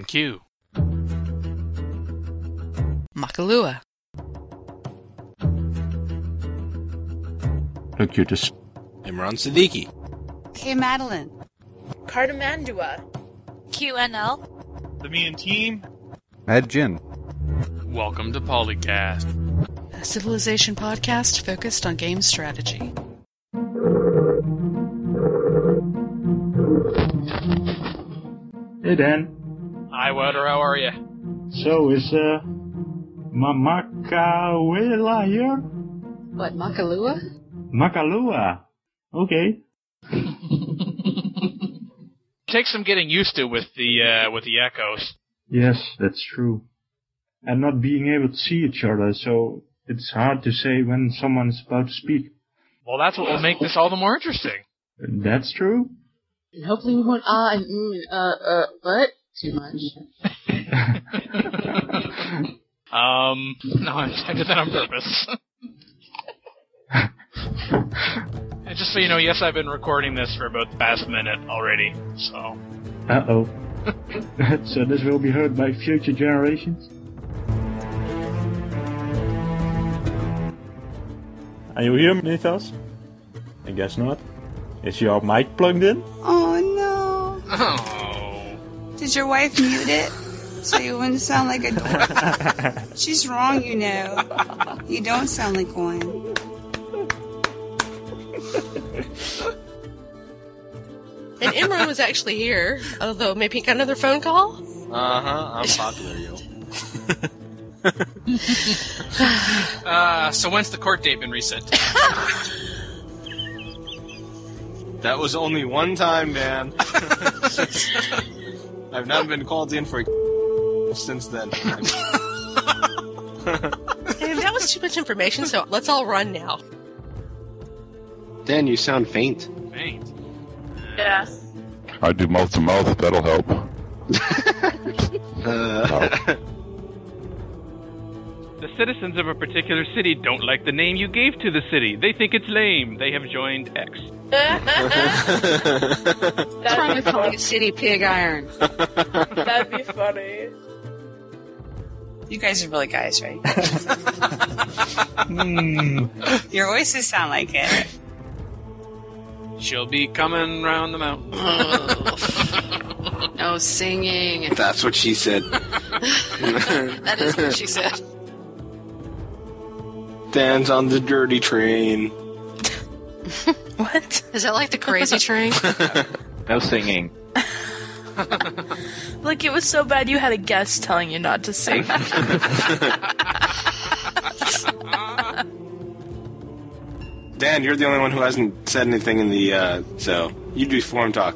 Dan Q. Makalua. Locutus. Imran Siddiqui. K. Madeline. Cardamandua. QNL. The Me and Team. Mad Jin. Welcome to Polycast, A Civilization podcast focused on game strategy. Hey, Dan. Hi, Water. How are you? So, is Makalua here? What, Makalua? Makalua. Okay. Takes some getting used to with the echoes. Yes, that's true. And not being able to see each other, so it's hard to say when someone is about to speak. Well, that's what will make this all the more interesting. That's true. And hopefully we won't and but too much. No, I did that on purpose. And just so you know, yes, I've been recording this for about the past minute already, so... Uh-oh. So this will be heard by future generations? Are you here, Mythos? I guess not. Is your mic plugged in? Oh no. Oh. Did your wife mute it? So you wouldn't sound like a dork? She's wrong, you know. You don't sound like one. And Imran was actually here, although maybe he got another phone call. I'm popular, yo. So when's the court date been reset? That was only one time, man. I've not been called in for since then. And that was too much information, so let's all run now. Dan, you sound faint. Faint. Yeah. I do mouth to mouth, that'll help. The citizens of a particular city don't like the name you gave to the city. They think it's lame. They have joined X. What's wrong with calling a city pig iron? That'd be funny. You guys are really guys, right? Your voices sound like it. She'll be coming round the mountain. No singing. That's what she said. That is what she said. Dan's on the dirty train. What? Is that like the crazy train? No singing. Like, it was so bad you had a guest telling you not to sing. Dan, you're the only one who hasn't said anything in the, so you do form talk.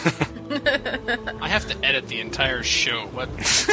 I have to edit the entire show. What?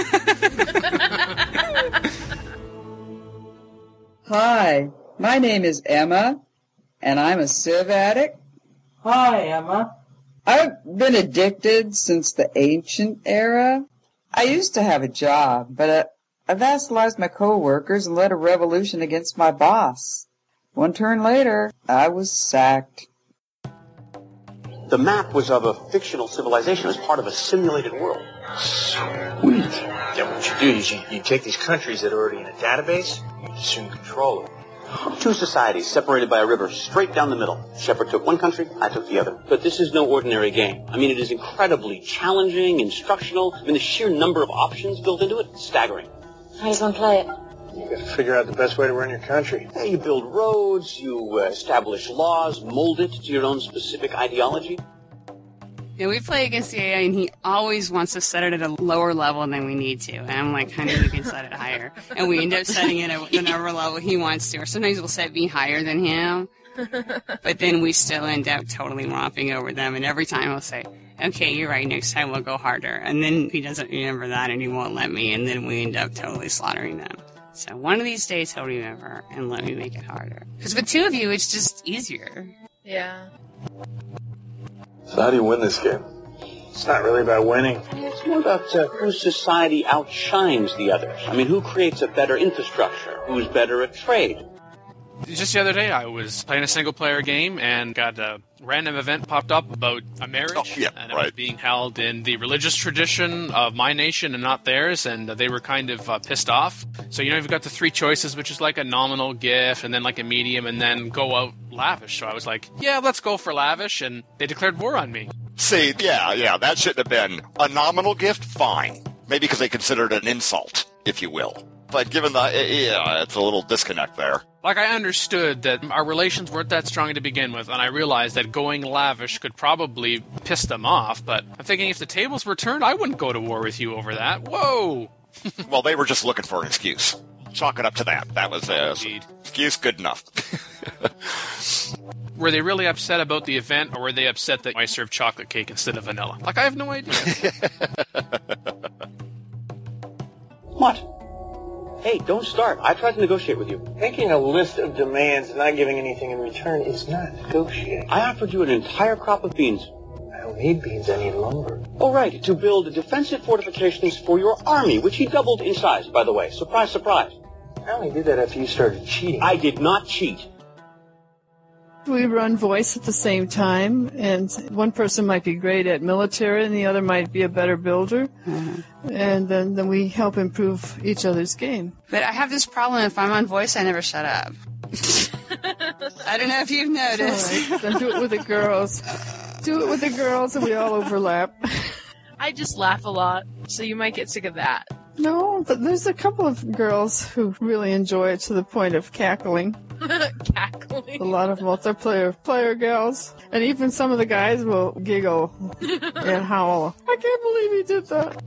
Hi, my name is Emma, and I'm a Civ addict. Hi, Emma. I've been addicted since the ancient era. I used to have a job, but I vassalized my coworkers and led a revolution against my boss. One turn later, I was sacked. The map was of a fictional civilization. It was part of a simulated world. Sweet. Yeah, what you do is you take these countries that are already in a database, you assume control of them. Two societies separated by a river straight down the middle. Shepard took one country, I took the other. But this is no ordinary game. I mean, it is incredibly challenging, instructional. I mean, the sheer number of options built into it, staggering. How does one play it? You gotta figure out the best way to run your country. Yeah, you build roads, you establish laws, mold it to your own specific ideology. Yeah, we play against the AI, and he always wants to set it at a lower level than we need to. And I'm like, honey, you can set it higher. And we end up setting it at whatever level he wants to. Or sometimes we'll set me higher than him. But then we still end up totally romping over them. And every time I'll say, okay, you're right, next time we'll go harder. And then he doesn't remember that, and he won't let me. And then we end up totally slaughtering them. So one of these days he'll remember and let me make it harder. Because with two of you, it's just easier. Yeah. So how do you win this game? It's not really about winning. It's more about whose society outshines the others. I mean, who creates a better infrastructure? Who's better at trade? Just the other day, I was playing a single-player game and got a random event popped up about a marriage, and it was being held in the religious tradition of my nation and not theirs, and they were kind of pissed off. So, you've got the 3 choices, which is like a nominal gift, and then like a medium, and then go out lavish. So I was like, yeah, let's go for lavish, and they declared war on me. See, yeah, that shouldn't have been a nominal gift, fine. Maybe because they considered it an insult, if you will. But given it's a little disconnect there. Like, I understood that our relations weren't that strong to begin with, and I realized that going lavish could probably piss them off, but I'm thinking if the tables were turned, I wouldn't go to war with you over that. Whoa! Well, they were just looking for an excuse. Chalk it up to that. That was excuse good enough. Were they really upset about the event, or were they upset that I served chocolate cake instead of vanilla? Like, I have no idea. What? Hey, don't start. I tried to negotiate with you. Making a list of demands and not giving anything in return is not negotiating. I offered you an entire crop of beans. I don't need beans, I need lumber. Oh, right, to build defensive fortifications for your army, which he doubled in size, by the way. Surprise, surprise. I only did that after you started cheating. I did not cheat. We run voice at the same time, and one person might be great at military and the other might be a better builder. And then we help improve each other's game. But I have this problem. If I'm on voice, I never shut up. I don't know if you've noticed. Right. Then do it with the girls. Do it with the girls and we all overlap. I just laugh a lot, so you might get sick of that. No, but there's a couple of girls who really enjoy it to the point of cackling. Cackling. A lot of multiplayer gals. And even some of the guys will giggle and howl. I can't believe he did that.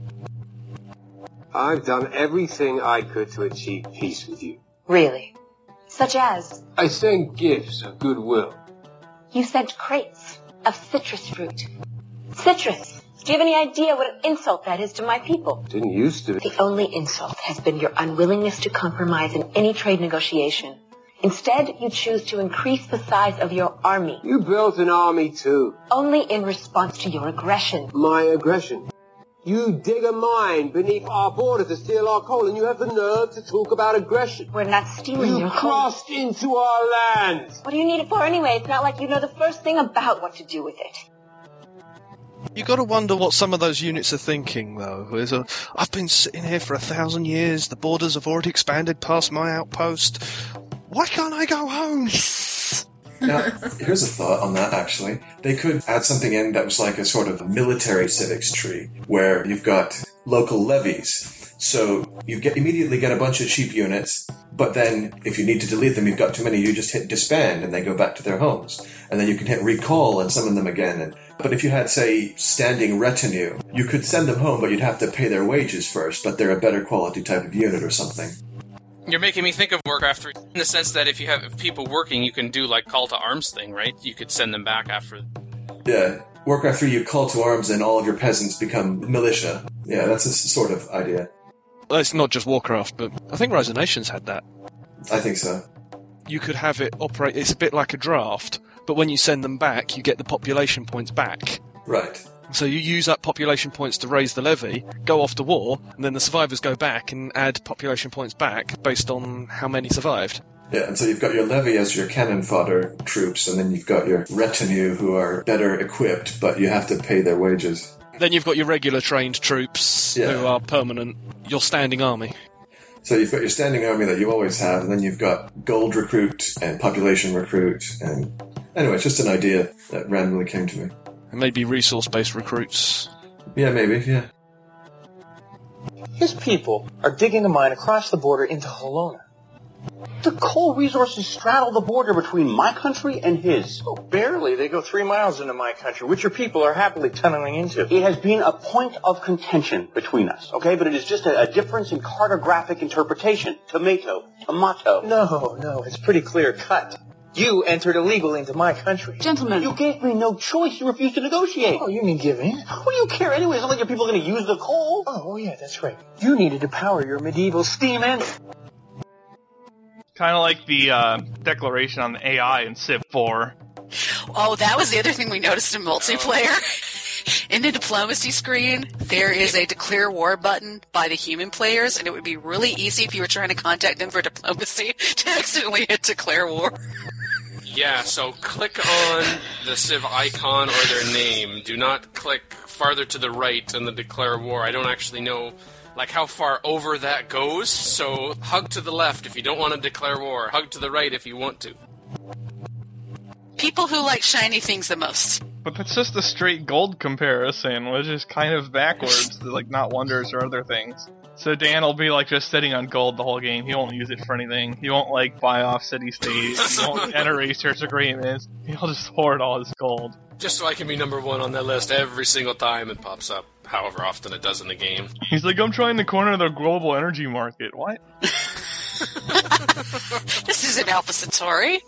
I've done everything I could to achieve peace with you. Really? Such as? I sent gifts of goodwill. You sent crates of citrus fruit. Citrus! Do you have any idea what an insult that is to my people? Didn't used to. The only insult has been your unwillingness to compromise in any trade negotiation. Instead, you choose to increase the size of your army. You built an army too. Only in response to your aggression. My aggression? You dig a mine beneath our border to steal our coal, and you have the nerve to talk about aggression. We're not stealing your coal. You crossed into our land. What do you need it for anyway? It's not like you know the first thing about what to do with it. You got to wonder what some of those units are thinking, though. I've been sitting here for 1,000 years. The borders have already expanded past my outpost. Why can't I go home? Now, here's a thought on that, actually. They could add something in that was like a sort of military civics tree, where you've got local levies. So you immediately get a bunch of cheap units, but then if you need to delete them, you've got too many, you just hit disband and they go back to their homes. And then you can hit recall and summon them again. But if you had, say, standing retinue, you could send them home, but you'd have to pay their wages first, but they're a better quality type of unit or something. You're making me think of Warcraft 3 in the sense that if you have people working, you can do like call to arms thing, right? You could send them back after. Yeah, Warcraft 3, you call to arms and all of your peasants become militia. Yeah, that's a sort of idea. Well, it's not just Warcraft, but I think Rise of Nations had that. I think so. You could have it operate, it's a bit like a draft, but when you send them back, you get the population points back. Right. So you use up population points to raise the levy, go off to war, and then the survivors go back and add population points back based on how many survived. Yeah, and so you've got your levy as your cannon fodder troops, and then you've got your retinue who are better equipped, but you have to pay their wages. Then you've got your regular trained troops who are permanent, your standing army. So you've got your standing army that you always have, and then you've got gold recruit and population recruit, and anyway, it's just an idea that randomly came to me. And maybe resource-based recruits. Yeah, maybe, yeah. His people are digging a mine across the border into Halona. The coal resources straddle the border between my country and his. Oh, barely. They go 3 miles into my country, which your people are happily tunneling into. It has been a point of contention between us, okay? But it is just a difference in cartographic interpretation. Tomato. No, it's pretty clear cut. You entered illegal into my country. Gentlemen. You gave me no choice. You refused to negotiate. Oh, you mean give in? What do you care anyway? It's not like your people are going to use the coal. Oh, yeah, that's right. You needed to power your medieval steam engine. Kind of like the declaration on the AI in Civ 4. Oh, that was the other thing we noticed in multiplayer. In the diplomacy screen, there is a declare war button by the human players, and it would be really easy if you were trying to contact them for diplomacy to accidentally hit declare war. Yeah, so click on the Civ icon or their name. Do not click farther to the right in the declare war. I don't actually know how far over that goes, so hug to the left if you don't want to declare war. Hug to the right if you want to. People who like shiny things the most. But that's just a straight gold comparison, which is kind of backwards, not wonders or other things. So Dan will be just sitting on gold the whole game. He won't use it for anything. He won't buy off city-states. He won't enter research agreements. He'll just hoard all his gold. Just so I can be number one on that list every single time it pops up, however often it does in the game. He's like, I'm trying to corner the global energy market. What? This isn't Alpha Centauri.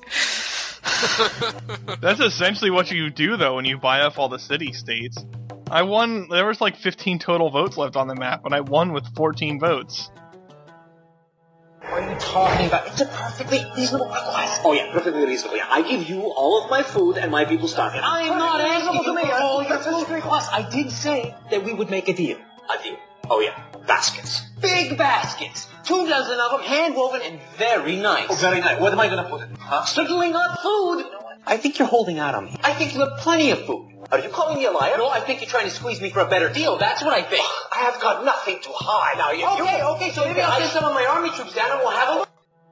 That's essentially what you do, though, when you buy off all the city-states. I won. There was 15 total votes left on the map, and I won with 14 votes. What are you talking about? It's a perfectly reasonable request. Oh yeah, perfectly reasonable. I give you all of my food and my people starve it. I'm not asking you for all your food. Plus, I did say that we would make a deal. A deal. Oh yeah, baskets. Big baskets. 24 of them, hand-woven and very nice. Oh, very nice. What am I going to put in? Huh? Certainly not food. I think you're holding out on me. I think you have plenty of food. Are you calling me a liar? No, I think you're trying to squeeze me for a better deal. That's what I think. I have got nothing to hide. Now, okay, so maybe I'll get some of my army troops down and we'll have a look.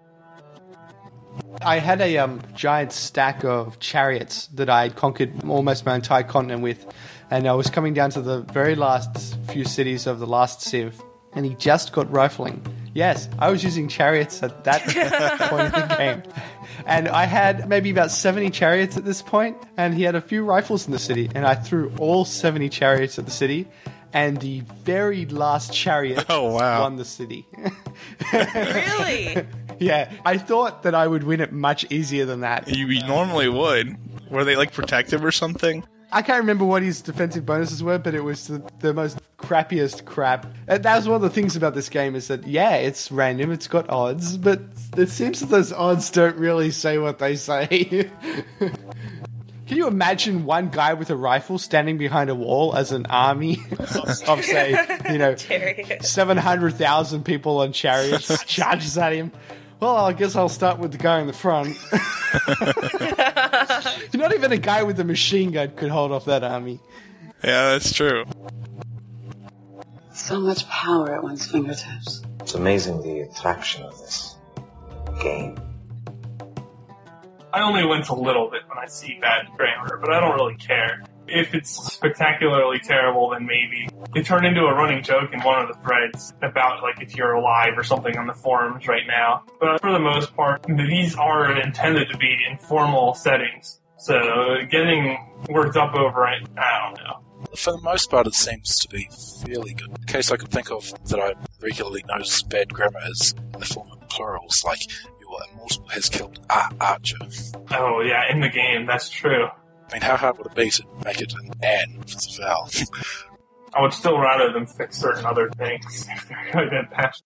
I had a giant stack of chariots that I had conquered almost my entire continent with, and I was coming down to the very last few cities of the last Civ, and he just got rifling. Yes, I was using chariots at that point in the game. And I had maybe about 70 chariots at this point, and he had a few rifles in the city, and I threw all 70 chariots at the city, and the very last chariot won the city. Really? Yeah, I thought that I would win it much easier than that. You normally would. Were they protective or something? I can't remember what his defensive bonuses were, but it was the most crappiest crap. That was one of the things about this game is that, it's random, it's got odds, but it seems that those odds don't really say what they say. Can you imagine one guy with a rifle standing behind a wall as an army of say, 700,000 people on chariots charges at him? Well, I guess I'll start with the guy in the front. Not even a guy with a machine gun could hold off that army. Yeah, that's true. So much power at one's fingertips. It's amazing the attraction of this game. I only wince a little bit when I see bad grammar, but I don't really care. If it's spectacularly terrible, then maybe. They turn into a running joke in one of the threads about, if you're alive or something on the forums right now. But for the most part, these are intended to be informal settings. So getting worked up over it, I don't know. For the most part, it seems to be fairly good. The case I could think of that I regularly notice bad grammar is in the form of plurals, like your immortal has killed Archer. Oh, yeah, in the game, that's true. I mean, how hard would it be to make it an "an" if it's a vowel? I would still rather them fix certain other things if they're going to get past.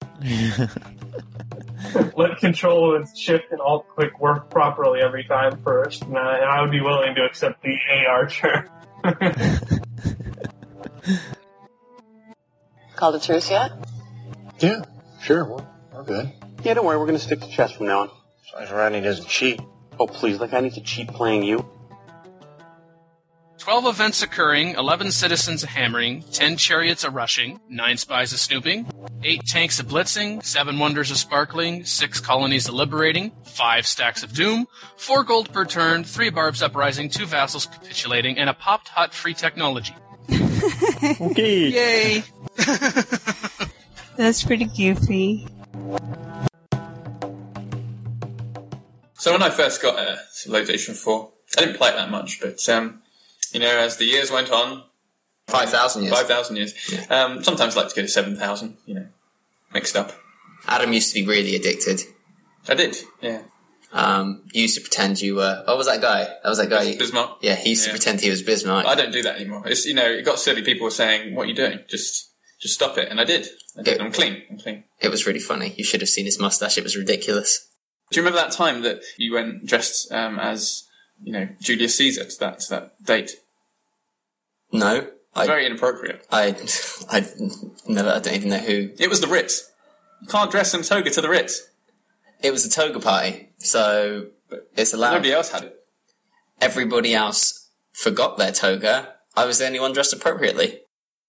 Let Control and Shift and Alt click work properly every time first, and I would be willing to accept the A Archer. Called a truce yet? Yeah, sure, we're good. Yeah, don't worry, we're going to stick to chess from now on. As long as Rodney doesn't cheat. Oh, please, I need to cheat playing you. 12 events occurring, 11 citizens a-hammering, 10 chariots a-rushing, 9 spies a-snooping, 8 tanks a-blitzing, 7 wonders a-sparkling, 6 colonies a-liberating, 5 stacks of doom, 4 gold per turn, 3 barbs uprising, 2 vassals capitulating, and a popped hut free technology. Okay. Yay! That's pretty goofy. So when I first got Civilization 4, I didn't play it that much, but as the years went on... 5,000 years. 5,000 years. Yeah. Sometimes I like to go to 7,000, mixed up. Adam used to be really addicted. I did, yeah. You used to pretend you were... What was that guy? That was that guy... Bismarck. Yeah, he used to pretend he was Bismarck. I don't do that anymore. It's, it got silly. People were saying, what are you doing? Just stop it. And I did. I'm clean. It was really funny. You should have seen his mustache. It was ridiculous. Do you remember that time that you went dressed as... Julius Caesar to that date? No. Very inappropriate. I don't even know who. It was the Ritz. You can't dress in toga to the Ritz. It was a toga party, so it's allowed. Nobody else had it. Everybody else forgot their toga. I was the only one dressed appropriately.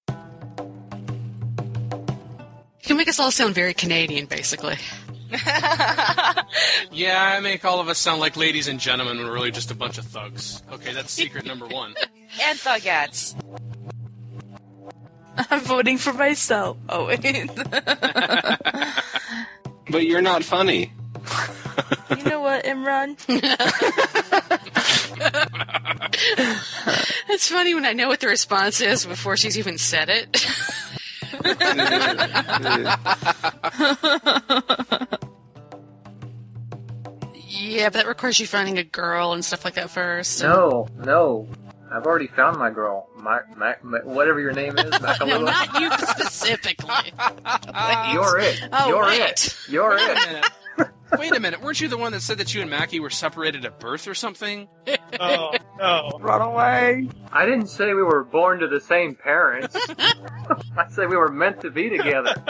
You can make us all sound very Canadian, basically. Yeah, I make all of us sound like ladies and gentlemen when we're really just a bunch of thugs. Okay, that's secret number one. And thugettes. I'm voting for myself. Oh, wait. But you're not funny. You know what, Imran? It's funny when I know what the response is before she's even said it. Yeah, but that requires you finding a girl and stuff like that first. No. I've already found my girl. Whatever your name is, Makalua. No, not you specifically. You're it. Oh, You're wait. it. You're it. Wait a minute, weren't you the one that said that you and Mackie were separated at birth or something? Oh, no. Run away. I didn't say we were born to the same parents. I said we were meant to be together.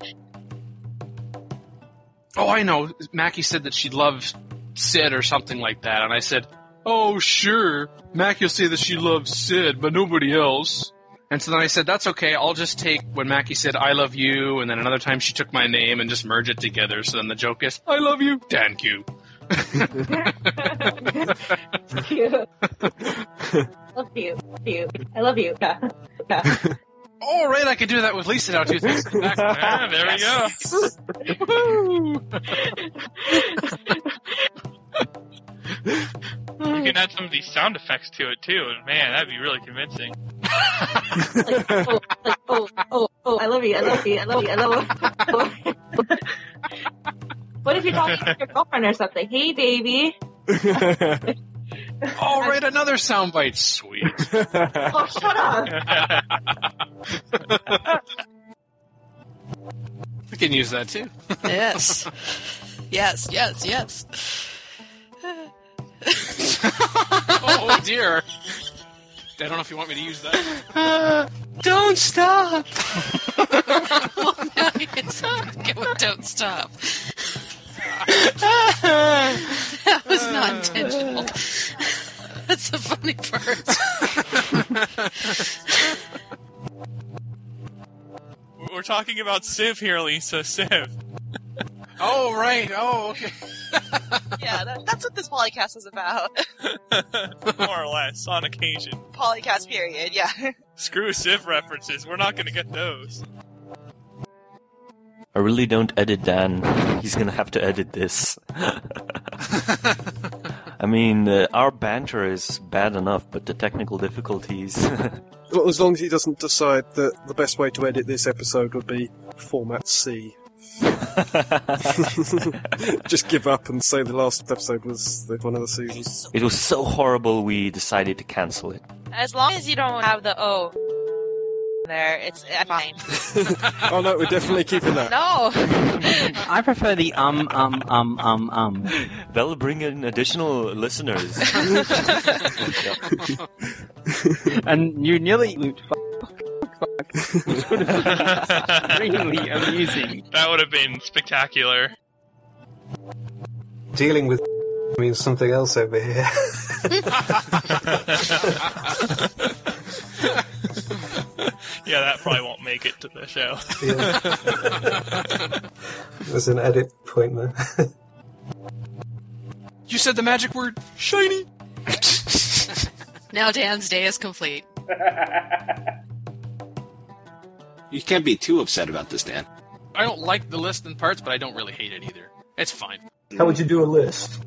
Oh, I know. Mackie said that she loves Sid or something like that, and I said, oh, sure. Mackie will say that she loves Sid, but nobody else. And so then I said, that's okay, I'll just take when Mackie said, I love you, and then another time she took my name and just merge it together. So then the joke is, I love you, thank you. Cute. Love you. I love you. Yeah. All right, I can do that with Lisa now, too. Thanks. There we go. You can add some of these sound effects to it too, and man, that'd be really convincing. I love you. What if you're talking to your girlfriend or something? Hey, baby. All right, another soundbite. Sweet. Oh, shut up. I can use that too. Yes. Yes. Oh dear. I don't know if you want me to use that. Don't stop. Well, now you can get with don't stop. That was not intentional. That's the funny part. We're talking about Civ here, Lisa. Civ. Oh, right. Oh, okay. Yeah, that's what this Polycast is about. More or less, on occasion. Polycast period, yeah. Screw Civ references. We're not going to get those. I really don't edit Dan. He's going to have to edit this. I mean, our banter is bad enough, but the technical difficulties... Well, as long as he doesn't decide that the best way to edit this episode would be format C. Just give up and say the last episode was one of the seasons. It was so horrible we decided to cancel it. As long as you don't have the O there, it's fine. Oh no, we're definitely keeping that. No! I prefer the That'll bring in additional listeners. And you nearly looped which would have been extremely amusing. That would have been spectacular. Dealing with means something else over here. Yeah, that probably won't make it to the show. Yeah. There's an edit point there. You said the magic word, shiny. Now Dan's day is complete. You can't be too upset about this, Dan. I don't like the list in parts, but I don't really hate it either. It's fine. How would you do a list?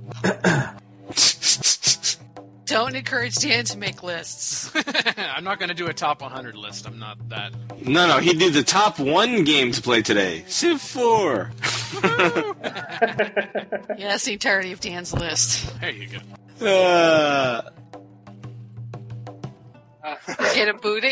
Don't encourage Dan to make lists. I'm not going to do a top 100 list. I'm not that. No, he did the top 1 game to play today. Civ 4. Yeah, that's the entirety of Dan's list. There you go. Get him booted.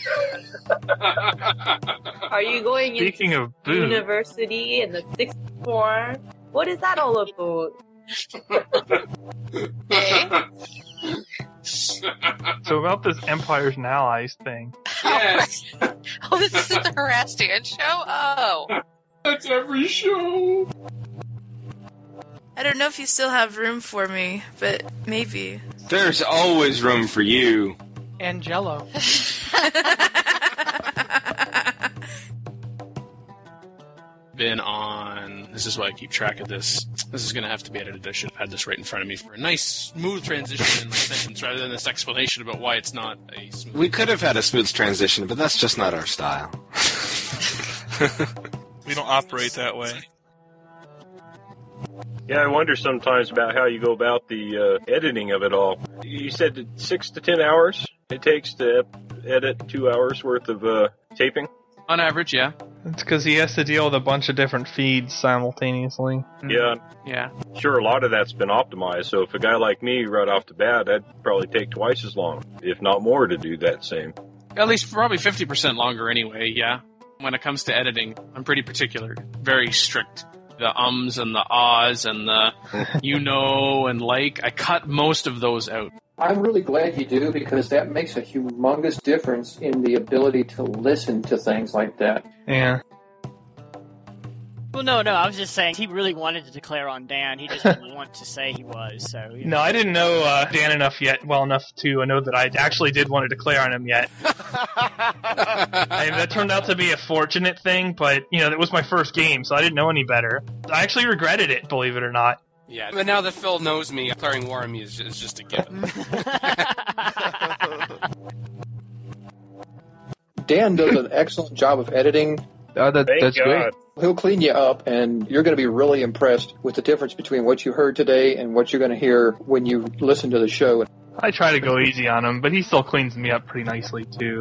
Are you going Speaking into of boot. university in the 6th form? What is that all about? So about this Empires and Allies thing. Yes. Oh, this is the Harass Dan show? Oh. That's every show. I don't know if you still have room for me, but maybe. There's always room for you. And Jello. Been on. This is why I keep track of this. This is going to have to be edited. I should have had this right in front of me for a nice, smooth transition in my sentence rather than this explanation about why it's not a smooth. We could have had a smooth transition, but that's just not our style. We don't operate that way. Yeah, I wonder sometimes about how you go about the editing of it all. You said that 6 to 10 hours it takes to edit 2 hours worth of taping? On average, yeah. It's because he has to deal with a bunch of different feeds simultaneously. Yeah. Yeah. Sure, a lot of that's been optimized, so if a guy like me right off the bat, that'd probably take twice as long, if not more, to do that same. At least probably 50% longer anyway, yeah. When it comes to editing, I'm pretty particular. Very strict. The ums and the ahs and the and like, I cut most of those out. I'm really glad you do, because that makes a humongous difference in the ability to listen to things like that. Yeah. Well, no, I was just saying he really wanted to declare on Dan. He just didn't want to say he was. So. No, I didn't know Dan well enough to know that I actually did want to declare on him yet. That turned out to be a fortunate thing, but that was my first game, so I didn't know any better. I actually regretted it, believe it or not. Yeah, but now that Phil knows me, declaring war on me is just a given. Dan does an excellent job of editing. That's great. He'll clean you up, and you're going to be really impressed with the difference between what you heard today and what you're going to hear when you listen to the show. I try to go easy on him, but he still cleans me up pretty nicely, too.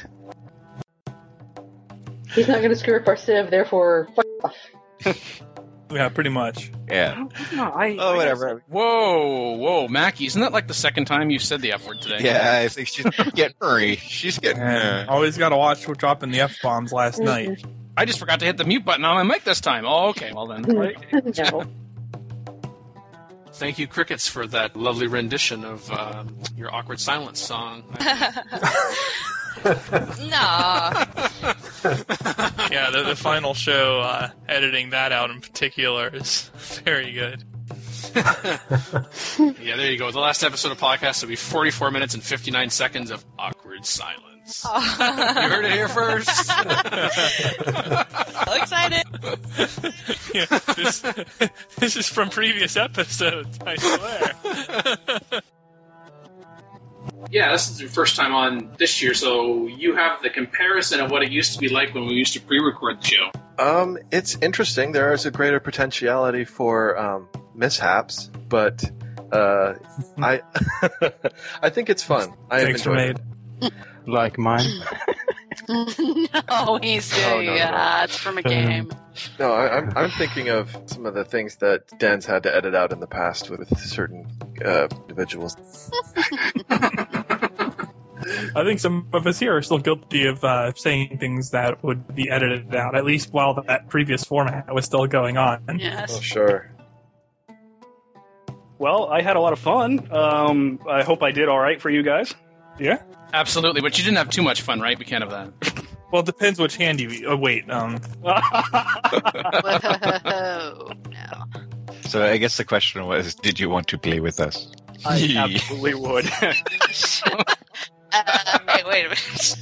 He's not going to screw up our Civ, therefore, fuck off. Yeah, pretty much. Yeah. No, whatever. Whoa, Mackie, isn't that like the second time you've said the F word today? Yeah, I think she's getting hurry. She's getting... Always got to watch for dropping the F-bombs last night. I just forgot to hit the mute button on my mic this time. Oh, okay, well then. No. Thank you, Crickets, for that lovely rendition of your awkward silence song. No. Yeah, the final show, editing that out in particular is very good. Yeah, there you go. The last episode of podcast will be 44 minutes and 59 seconds of awkward silence. You heard it here first. So excited. Yeah, this is from previous episodes, I swear. Yeah, this is your first time on this year, so you have the comparison of what it used to be like when we used to pre-record the show. It's interesting. There is a greater potentiality for mishaps, but I think it's fun. I enjoyed it. Like mine. No, he's doing it's from a game. No, I'm thinking of some of the things that Dan's had to edit out in the past with certain individuals. I think some of us here are still guilty of saying things that would be edited out, at least while that previous format was still going on. Yes. Oh, sure. Well, I had a lot of fun. I hope I did all right for you guys. Yeah? Absolutely, but you didn't have too much fun, right? We can't have that. Well, it depends which hand you... Oh, wait. Whoa, no. So I guess the question was, did you want to play with us? I absolutely would. Wait a minute.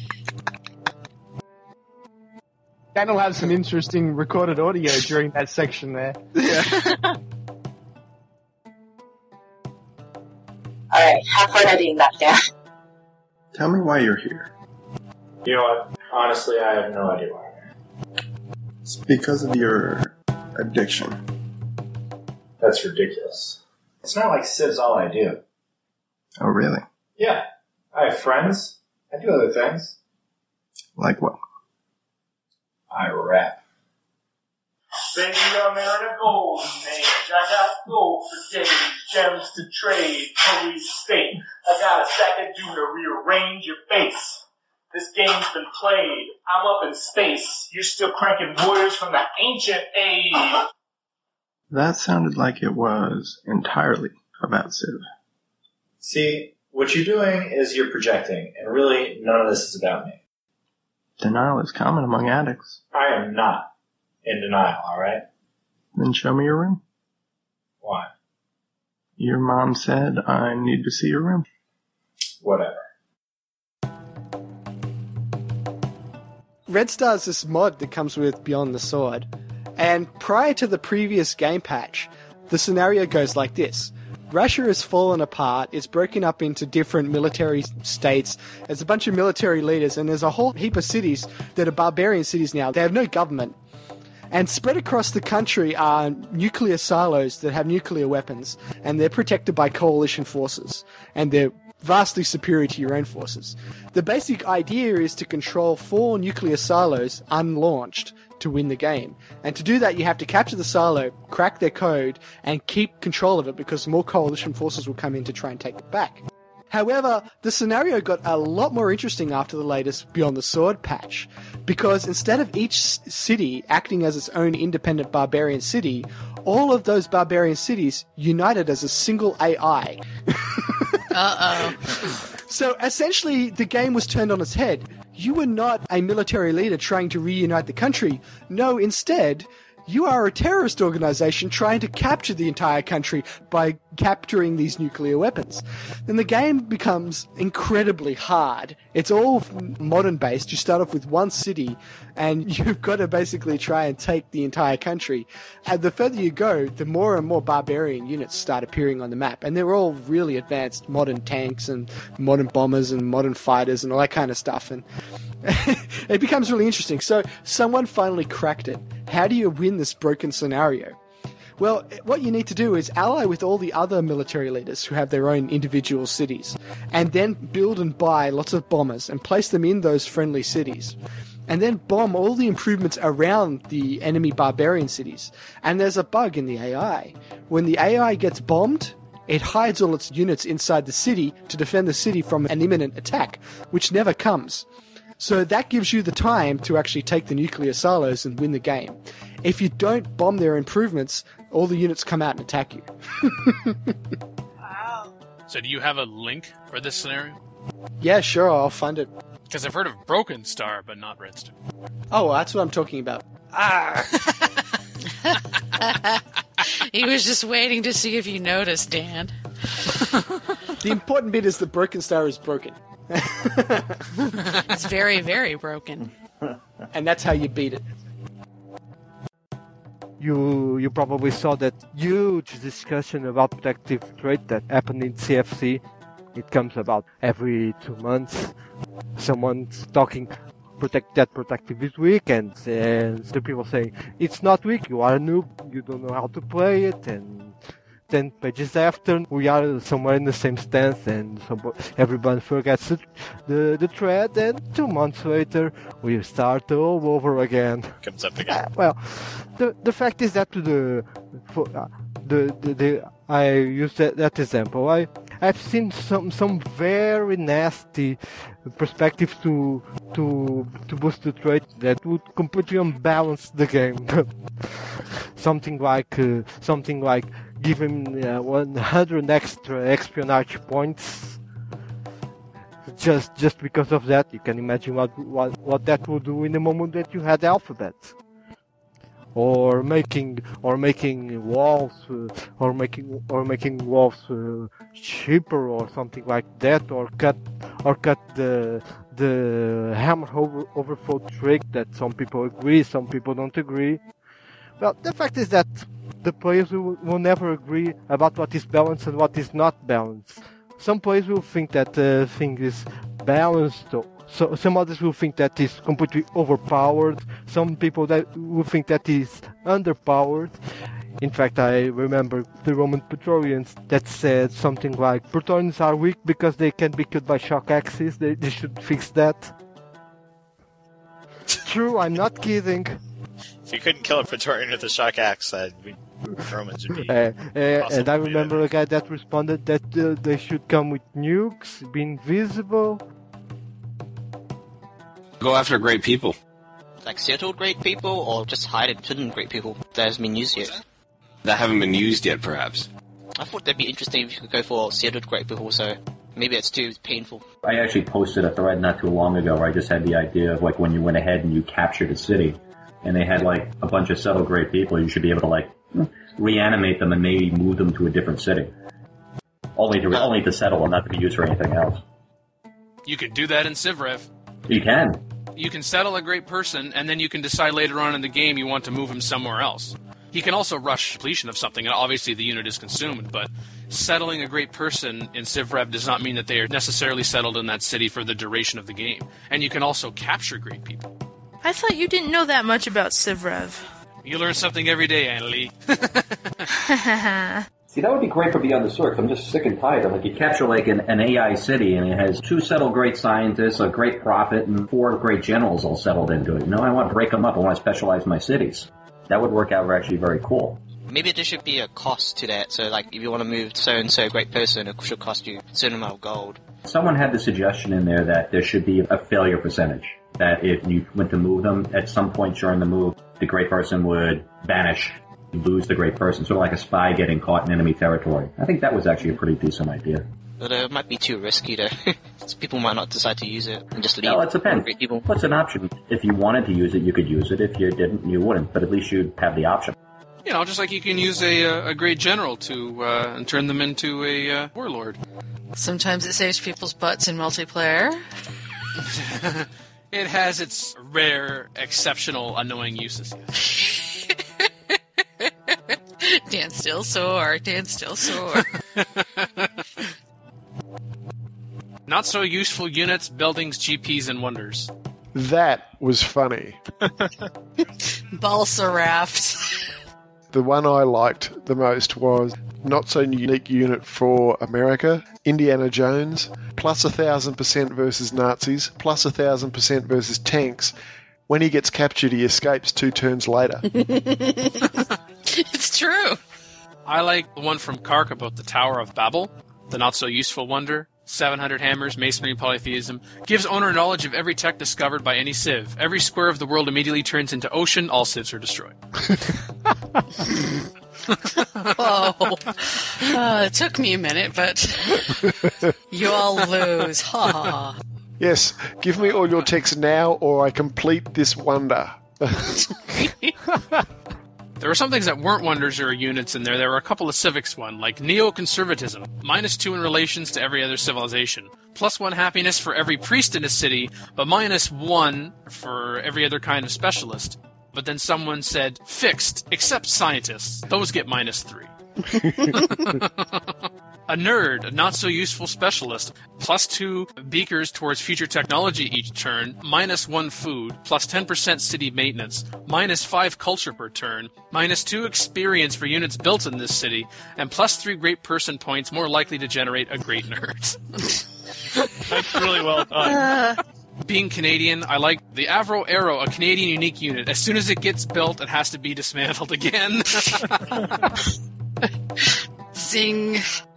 Dan will have some interesting recorded audio during that section there. Alright, have fun editing that down. Tell me why you're here. You know what? Honestly, I have no idea why I'm here. It's because of your addiction. That's ridiculous. It's not like Civ's all I do. Oh, really? Yeah. I have friends. I do other things. Like what? I rap. Baby, I'm in a golden age. I got gold for days, gems to trade, police state. I got a second due to rearrange your face. This game's been played. I'm up in space. You're still cranking warriors from the ancient age. That sounded like it was entirely about Civ. See, What you're doing is you're projecting, and really none of this is about me. Denial is common among addicts. I am not in denial, alright? Then show me your room. Why? Your mom said I need to see your room. Whatever. Red Star's this mod that comes with Beyond the Sword, and prior to the previous game patch, the scenario goes like this. Russia has fallen apart, it's broken up into different military states, there's a bunch of military leaders, and there's a whole heap of cities that are barbarian cities now. They have no government. And spread across the country are nuclear silos that have nuclear weapons, and they're protected by coalition forces, and they're vastly superior to your own forces. The basic idea is to control 4 nuclear silos unlaunched to win the game. And to do that, you have to capture the silo, crack their code, and keep control of it because more coalition forces will come in to try and take it back. However, the scenario got a lot more interesting after the latest Beyond the Sword patch, because instead of each city acting as its own independent barbarian city, all of those barbarian cities united as a single AI. So essentially, the game was turned on its head. You were not a military leader trying to reunite the country. No, instead, you are a terrorist organization trying to capture the entire country by capturing these nuclear weapons. Then the game becomes incredibly hard. It's all modern based. You start off with one city and you've got to basically try and take the entire country. And the further you go, the more and more barbarian units start appearing on the map. And they're all really advanced modern tanks and modern bombers and modern fighters and all that kind of stuff. And it becomes really interesting. So someone finally cracked it. How do you win this broken scenario? Well, what you need to do is ally with all the other military leaders who have their own individual cities, and then build and buy lots of bombers and place them in those friendly cities, and then bomb all the improvements around the enemy barbarian cities. And there's a bug in the AI. When the AI gets bombed, it hides all its units inside the city to defend the city from an imminent attack, which never comes. So that gives you the time to actually take the nuclear silos and win the game. If you don't bomb their improvements, all the units come out and attack you. Wow. So do you have a link for this scenario? Yeah, sure, I'll find it. Because I've heard of Broken Star, but not Red Star. Oh, that's what I'm talking about. He was just waiting to see if you noticed, Dan. The important bit is the Broken Star is broken. It's very, very broken. And that's how you beat it. You probably saw that huge discussion about protective trait that happened in CFC. It comes about every 2 months. Someone's talking protective is weak, and the people saying it's not weak, you are a noob, you don't know how to play it, and 10 pages after, we are somewhere in the same stance, and everyone forgets the thread, and 2 months later, we start all over again. Comes up again. Well, the fact is that I use that example. I've seen some very nasty perspectives to boost the trait that would completely unbalance the game. something like give him 100 extra espionage points. Just because of that, you can imagine what that would do in the moment that you had Alphabet. Or making walls cheaper or something like that, or cut the hammer overflow trick that some people agree, some people don't agree. Well, the fact is that the players will never agree about what is balanced and what is not balanced. Some players will think that the thing is balanced. So some others will think that is completely overpowered. Some people that will think that is underpowered. In fact, I remember the Roman Praetorians that said something like, Praetorians are weak because they can be killed by shock axes. They should fix that. True, I'm not kidding. If you couldn't kill a Praetorian with a shock axe, Romans would be and I remember a guy that responded that they should come with nukes, be invisible. Go after great people. Like settled great people, or just hidden great people that hasn't been used yet? That haven't been used yet, perhaps. I thought that'd be interesting if you could go for settled great people, so Maybe it's too painful. I actually posted a thread not too long ago where I just had the idea of like when you went ahead and you captured a city and they had like a bunch of settled great people, you should be able to like reanimate them and maybe move them to a different city. Only to settle and not to be used for anything else. You could do that in CivRev. You can. You can settle a great person, and then you can decide later on in the game you want to move him somewhere else. He can also rush completion of something, and obviously the unit is consumed, but settling a great person in CivRev does not mean that they are necessarily settled in that city for the duration of the game. And you can also capture great people. I thought you didn't know that much about CivRev. You learn something every day, Annalie. See, that would be great for Beyond the Sword, because I'm just sick and tired of, like, you capture, like, an AI city, and it has 2 settled great scientists, a great prophet, and 4 great generals all settled into it. I want to break them up. I want to specialize my cities. That would work out actually very cool. Maybe there should be a cost to that. So, like, if you want to move so-and-so great person, it should cost you a certain amount of gold. Someone had the suggestion in there that there should be a failure percentage. That if you went to move them, at some point during the move, the great person would vanish. Lose the great person, sort of like a spy getting caught in enemy territory. I think that was actually a pretty decent idea. But it might be too risky, though. People might not decide to use it and just leave. Well, it depends. Great people. What's an option? If you wanted to use it, you could use it. If you didn't, you wouldn't. But at least you'd have the option. Just like you can use a great general to and turn them into a warlord. Sometimes it saves people's butts in multiplayer. It has its rare, exceptional, annoying uses. Dance still sore, dance still sore. Not so useful units, buildings, GPs, and wonders. That was funny. Balsa rafts. The one I liked the most was not so unique unit for America, Indiana Jones, plus 1,000% versus Nazis, plus 1,000% versus tanks. When he gets captured, he escapes 2 turns later. It's true. I like the one from Kark about the Tower of Babel, the not-so-useful wonder. 700 hammers, masonry, polytheism. Gives owner knowledge of every tech discovered by any civ. Every square of the world immediately turns into ocean. All civs are destroyed. Whoa. It took me a minute, but you all lose. Ha. Yes, give me all your texts now or I complete this wonder. There were some things that weren't wonders or units in there. There were a couple of civics one, like neoconservatism, -2 in relations to every other civilization, +1 happiness for every priest in a city, but -1 for every other kind of specialist. But then someone said, fixed, except scientists. Those get -3. A nerd, a not-so-useful specialist, +2 beakers towards future technology each turn, -1 food, +10% city maintenance, -5 culture per turn, -2 experience for units built in this city, and +3 great person points more likely to generate a great nerd. That's really well done. Being Canadian, I like the Avro Arrow, a Canadian unique unit. As soon as it gets built, it has to be dismantled again. Zing.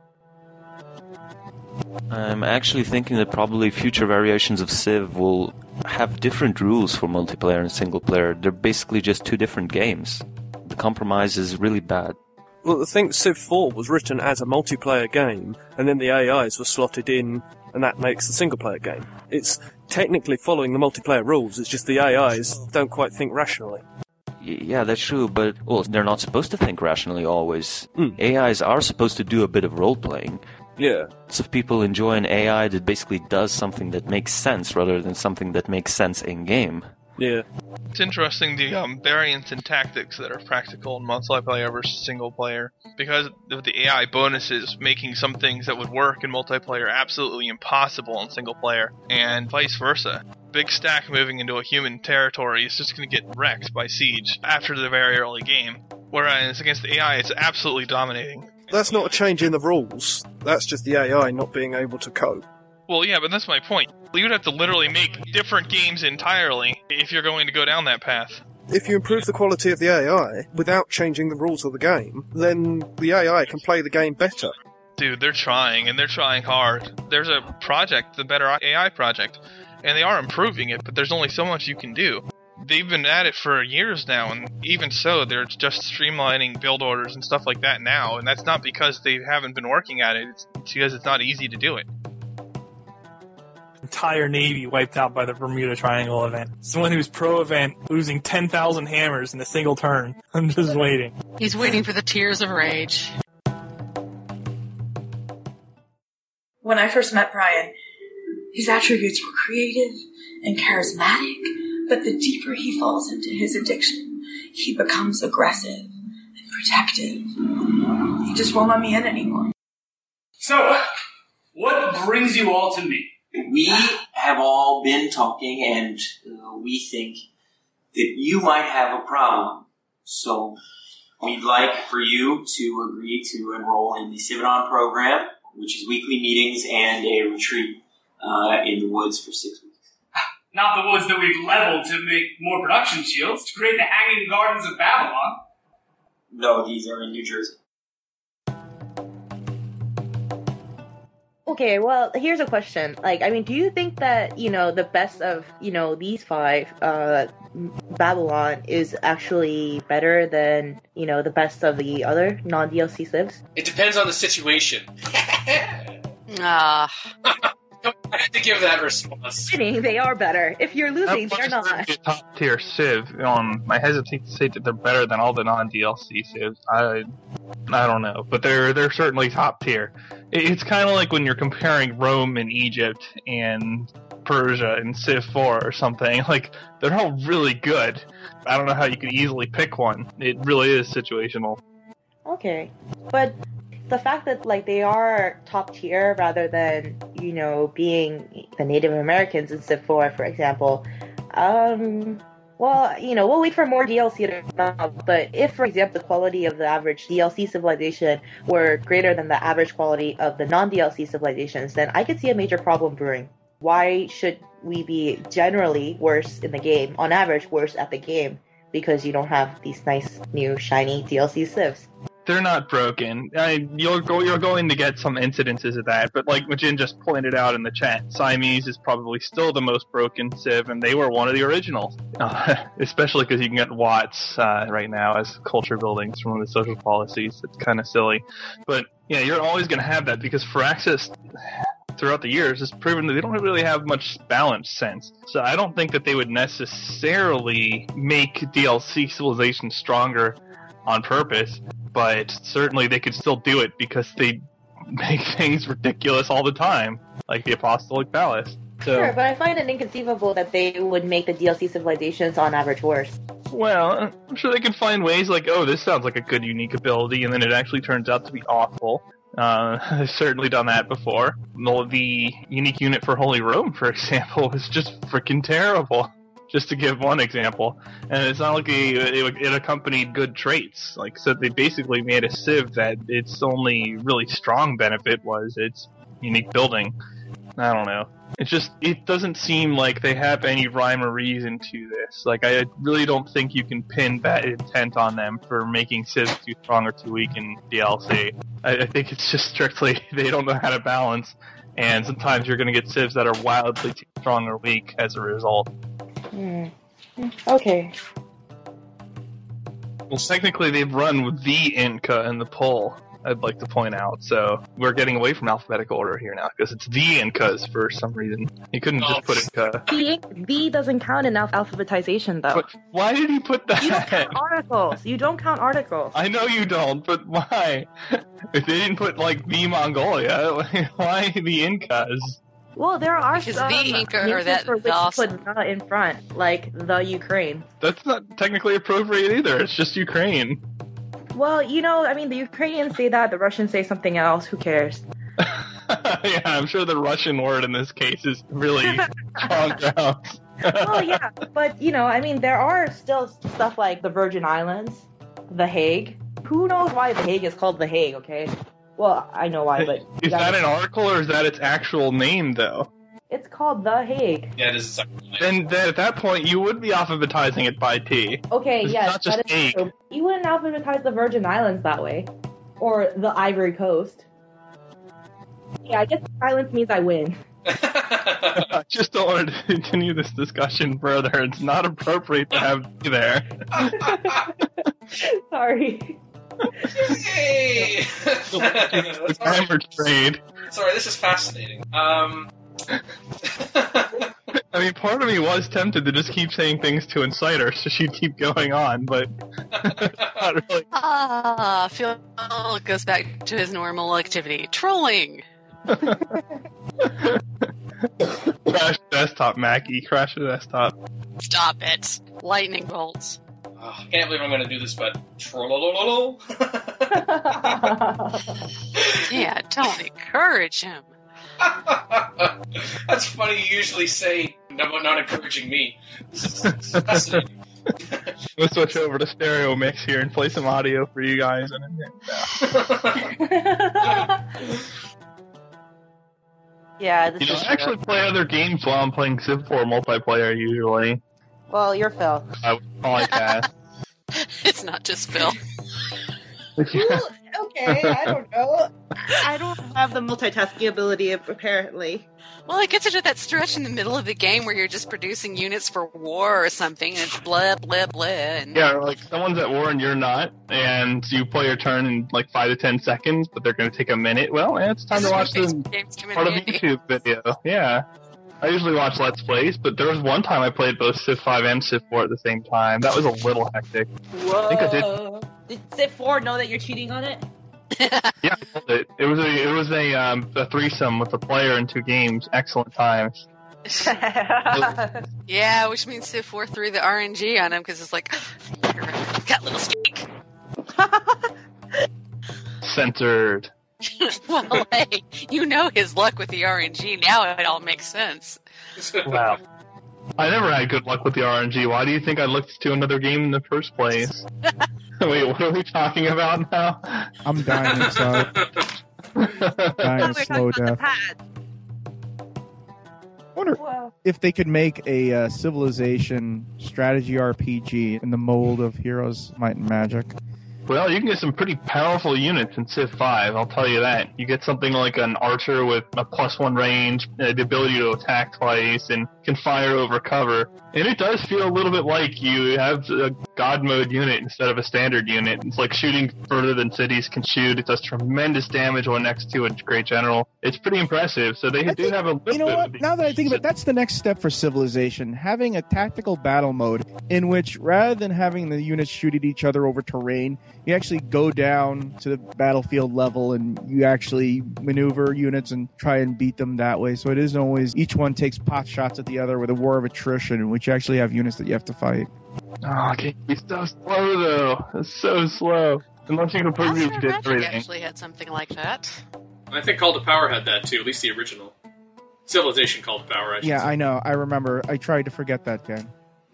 I'm actually thinking that probably future variations of Civ will have different rules for multiplayer and single player. They're basically just 2 different games. The compromise is really bad. Well, I think Civ 4 was written as a multiplayer game, and then the AIs were slotted in, and that makes the single player game. It's technically following the multiplayer rules, it's just the AIs don't quite think rationally. Yeah, that's true, but they're not supposed to think rationally always. AIs are supposed to do a bit of role-playing. Yeah. So if people enjoy an AI that basically does something that makes sense rather than something that makes sense in-game. Yeah. It's interesting the variants and tactics that are practical in multiplayer versus single player. Because of the AI bonuses making some things that would work in multiplayer absolutely impossible in single player, and vice versa. Big stack moving into a human territory is just going to get wrecked by siege after the very early game. Whereas against the AI, it's absolutely dominating. That's not a change in the rules. That's just the AI not being able to cope. Well, yeah, but that's my point. You'd have to literally make different games entirely if you're going to go down that path. If you improve the quality of the AI without changing the rules of the game, then the AI can play the game better. Dude, they're trying, and they're trying hard. There's a project, the Better AI Project, and they are improving it, but there's only so much you can do. They've been at it for years now, and even so, they're just streamlining build orders and stuff like that now, and that's not because they haven't been working at it, it's because it's not easy to do it. entire navy wiped out by the Bermuda Triangle event. Someone who's pro-event, losing 10,000 hammers in a single turn. I'm just waiting. He's waiting for the tears of rage. When I first met Brian, his attributes were creative and charismatic, but the deeper he falls into his addiction, he becomes aggressive and protective. He just won't let me in anymore. So, what brings you all to me? We have all been talking, and we think that you might have a problem. So, we'd like for you to agree to enroll in the Civadon program, which is weekly meetings and a retreat in the woods for 6 weeks. Not the woods that we've leveled to make more production shields, to create the Hanging Gardens of Babylon. No, these are in New Jersey. Okay, well, here's a question. Do you think that, the best of, these 5, Babylon is actually better than, the best of the other non-DLC civs? It depends on the situation. I had to give that response. They are better. If you're losing, they're not. Top tier Civ. I hesitate to say that they're better than all the non-DLC Civs. I don't know, but they're certainly top tier. It's kind of like when you're comparing Rome and Egypt and Persia in Civ 4 or something. They're all really good. I don't know how you could easily pick one. It really is situational. Okay, but the fact that they are top tier rather than being the Native Americans in Civ 4, for example. We'll wait for more DLC to come out, but if, for example, the quality of the average DLC civilization were greater than the average quality of the non-DLC civilizations, then I could see a major problem brewing. Why should we be generally worse in the game, on average worse at the game, because you don't have these nice, new, shiny DLC civs? They're not broken. You're going to get some incidences of that, but like Majin just pointed out in the chat, Siamese is probably still the most broken Civ, and they were one of the originals. Especially because you can get Watts right now as culture buildings from one of the social policies. It's kind of silly. But yeah, you're always going to have that because Firaxis throughout the years has proven that they don't really have much balance sense. So I don't think that they would necessarily make DLC Civilization stronger on purpose, but certainly they could still do it because they make things ridiculous all the time, like the Apostolic Palace. So, sure, but I find it inconceivable that they would make the DLC civilizations on average worse. Well, I'm sure they can find ways like, oh, this sounds like a good unique ability, and then it actually turns out to be awful. I've certainly done that before. The unique unit for Holy Rome, for example, was just freaking terrible. Just to give one example. And it's not like it accompanied good traits. So they basically made a Civ that its only really strong benefit was its unique building. I don't know. It doesn't seem like they have any rhyme or reason to this. I really don't think you can pin bad intent on them for making Civs too strong or too weak in DLC. I think it's just strictly they don't know how to balance, and sometimes you're going to get Civs that are wildly too strong or weak as a result. Okay. Well, technically they've run with the Inca in the poll, I'd like to point out, so we're getting away from alphabetical order here now, because it's the Incas for some reason. You couldn't just put Inca. The doesn't count in alphabetization, though. But why did he put that? You don't count articles. You don't count articles. I know you don't, but why? If they didn't put, the Mongolia, why the Incas? Well, there are some names for which you put the in front, like the Ukraine. That's not technically appropriate either. It's just Ukraine. Well, the Ukrainians say that, the Russians say something else. Who cares? Yeah, I'm sure the Russian word in this case is really strong grounds. Well, yeah, but, there are still stuff like the Virgin Islands, The Hague. Who knows why The Hague is called The Hague, okay? Well, I know why, but... Is that an article, or is that its actual name, though? It's called The Hague. Yeah, it is. Then at that point, you would be alphabetizing it by T. Okay, it's yes, not just that is Hague. true. You wouldn't alphabetize the Virgin Islands that way. Or the Ivory Coast. Yeah, I guess silence means I win. I just don't want to continue this discussion further. It's not appropriate to have you there. Sorry. Yay! Grammar trade. Sorry, this is fascinating. I mean, part of me was tempted to just keep saying things to incite her so she'd keep going on, but not really. Phil goes back to his normal activity. Trolling! Crash the desktop, Mackie. Crash the desktop. Stop it. Lightning bolts. I can't believe I'm going to do this, but trollolololo. Yeah, don't encourage him. That's funny. You usually say about not encouraging me. This is fascinating. We'll switch over to stereo mix here and play some audio for you guys. Yeah, You know, I actually play other games while I'm playing Civ 4 multiplayer usually. Well, you're Phil. I would like that. It's not just Phil. Okay, I don't know. I don't have the multitasking ability, apparently. Well, it gets into that stretch in the middle of the game where you're just producing units for war or something, and it's blah, blah, blah. And... Yeah, like someone's at war and you're not, and you play your turn in like 5 to 10 seconds, but they're going to take a minute. Well, it's time to watch the part of a YouTube video. Yeah. I usually watch Let's Plays, but there was one time I played both Civ 5 and Civ 4 at the same time. That was a little hectic. Whoa. I think I did. Did Civ 4 know that you're cheating on it? Yeah, it was a threesome with a player in 2 games. Excellent times. Yeah, which means Civ 4 threw the RNG on him because it's like, got little skeek. Censored. Well, hey, you know his luck with the RNG. Now it all makes sense. Wow. I never had good luck with the RNG. Why do you think I looked to another game in the first place? Wait, what are we talking about now? I'm dying inside. Dying a slow death. I wonder if they could make a Civilization strategy RPG in the mold of Heroes, Might and Magic. Well, you can get some pretty powerful units in Civ 5, I'll tell you that. You get something like an archer with a +1 range, the ability to attack twice, and can fire over cover. And it does feel a little bit like you have a God mode unit instead of a standard unit. It's like shooting further than cities can shoot. It does tremendous damage when next to a great general. It's pretty impressive, so they do have a little You know what? Now that I think of it, that's the next step for Civilization. Having a tactical battle mode in which, rather than having the units shoot at each other over terrain, you actually go down to the battlefield level and you actually maneuver units and try and beat them that way. So it isn't always each one takes pot shots at the other with a war of attrition in which you actually have units that you have to fight. Oh, it can be so slow, though. It's so slow. Unless you completely did everything. Actually had something like that. I think Call to Power had that too, at least the original. Civilization Call to Power, I should say. I know. I remember. I tried to forget that game.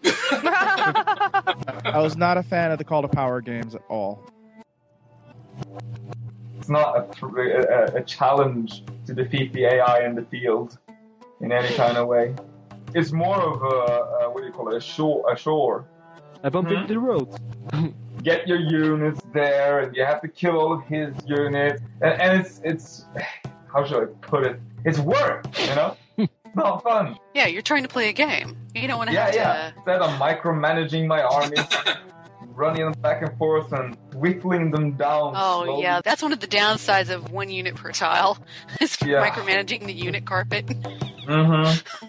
I was not a fan of the Call to Power games at all. It's not a challenge to defeat the AI in the field in any kind of way. It's more of a what do you call it? A shore. I bump into the road. Get your units there, and you have to kill all of his units, and it's how should I put it? It's work, you know. It's not fun. Yeah, you're trying to play a game. You don't want to have to... Instead of micromanaging my army, running them back and forth and whittling them down. Oh, slowly. yeah. That's one of the downsides of 1 unit per tile. Is micromanaging the unit carpet. Mm-hmm.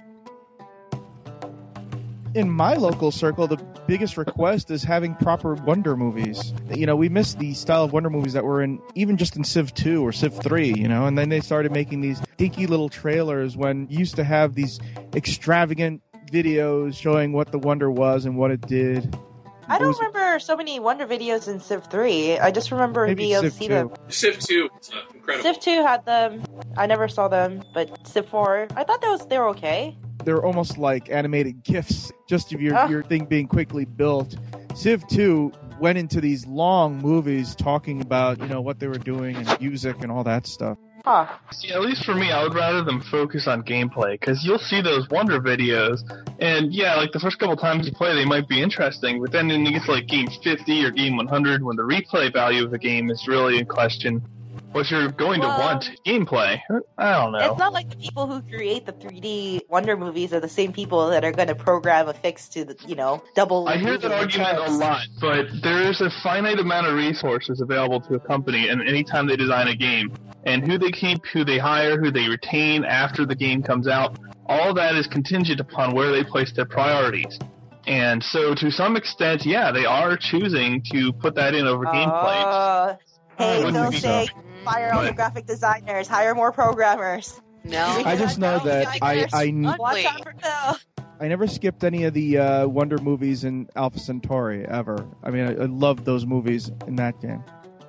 In my local circle, the biggest request is having proper Wonder movies. You know, we missed the style of Wonder movies that were in, even just in Civ 2 or Civ 3, you know, and then they started making these dinky little trailers when you used to have these extravagant videos showing what the Wonder was and what it did. I don't remember so many Wonder videos in Civ 3. I just remember Maybe being able to Civ see 2. them. Civ 2, it's incredible. Civ 2 had them. I never saw them, but Civ 4, I thought they were okay. They're almost like animated GIFs, just of your thing being quickly built. Civ 2 went into these long movies talking about, you know, what they were doing and music and all that stuff. Huh. See, at least for me, I would rather them focus on gameplay, because you'll see those Wonder videos, and yeah, like the first couple times you play, they might be interesting, but then when you get to like game 50 or game 100, when the replay value of the game is really in question, what you're going to want gameplay. I don't know. It's not like the people who create the 3D Wonder movies are the same people that are going to program a fix to the, you know, double. I hear that argument a lot, but there is a finite amount of resources available to a company, and anytime they design a game, and who they keep, who they hire, who they retain after the game comes out, all of that is contingent upon where they place their priorities. And so, to some extent, yeah, they are choosing to put that in over gameplay. Hey, Phil Shake, fire all the graphic designers, hire more programmers. No, I just know that I watch out for Phil. I never skipped any of the Wonder movies in Alpha Centauri ever. I mean, I loved those movies in that game.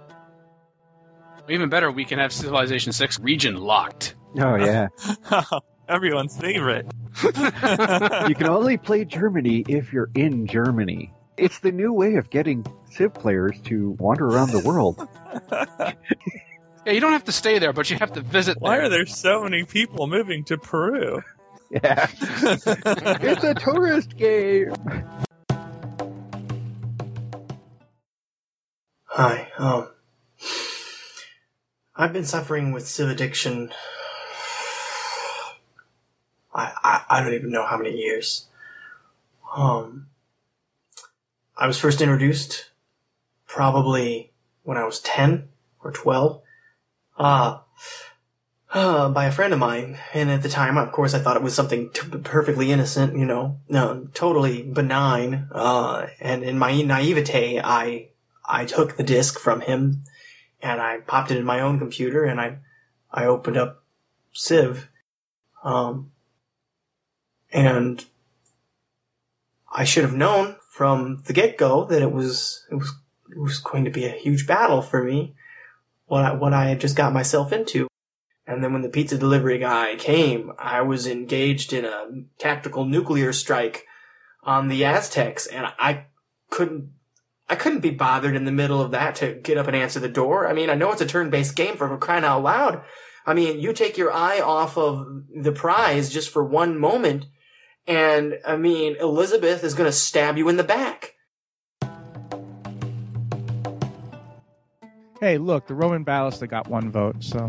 Even better, we can have Civilization 6 region locked. Oh, yeah. Everyone's favorite. You can only play Germany if you're in Germany. It's the new way of getting Civ players to wander around the world. Yeah, you don't have to stay there, but you have to visit Why are there so many people moving to Peru? Yeah. It's a tourist game. Hi, I've been suffering with Civ addiction. I don't even know how many years. I was first introduced probably when I was 10 or 12, by a friend of mine. And at the time, of course, I thought it was something perfectly innocent, totally benign. And in my naivete, I took the disc from him and I popped it in my own computer and I opened up Civ. And I should have known from the get-go that it was going to be a huge battle for me, what I had just got myself into. And then when the pizza delivery guy came, I was engaged in a tactical nuclear strike on the Aztecs, and I couldn't be bothered in the middle of that to get up and answer the door. I mean, I know it's a turn-based game, for crying out loud. I mean, you take your eye off of the prize just for one moment, and, I mean, Elizabeth is going to stab you in the back. Hey, look, the Roman Ballista got 1 vote, so...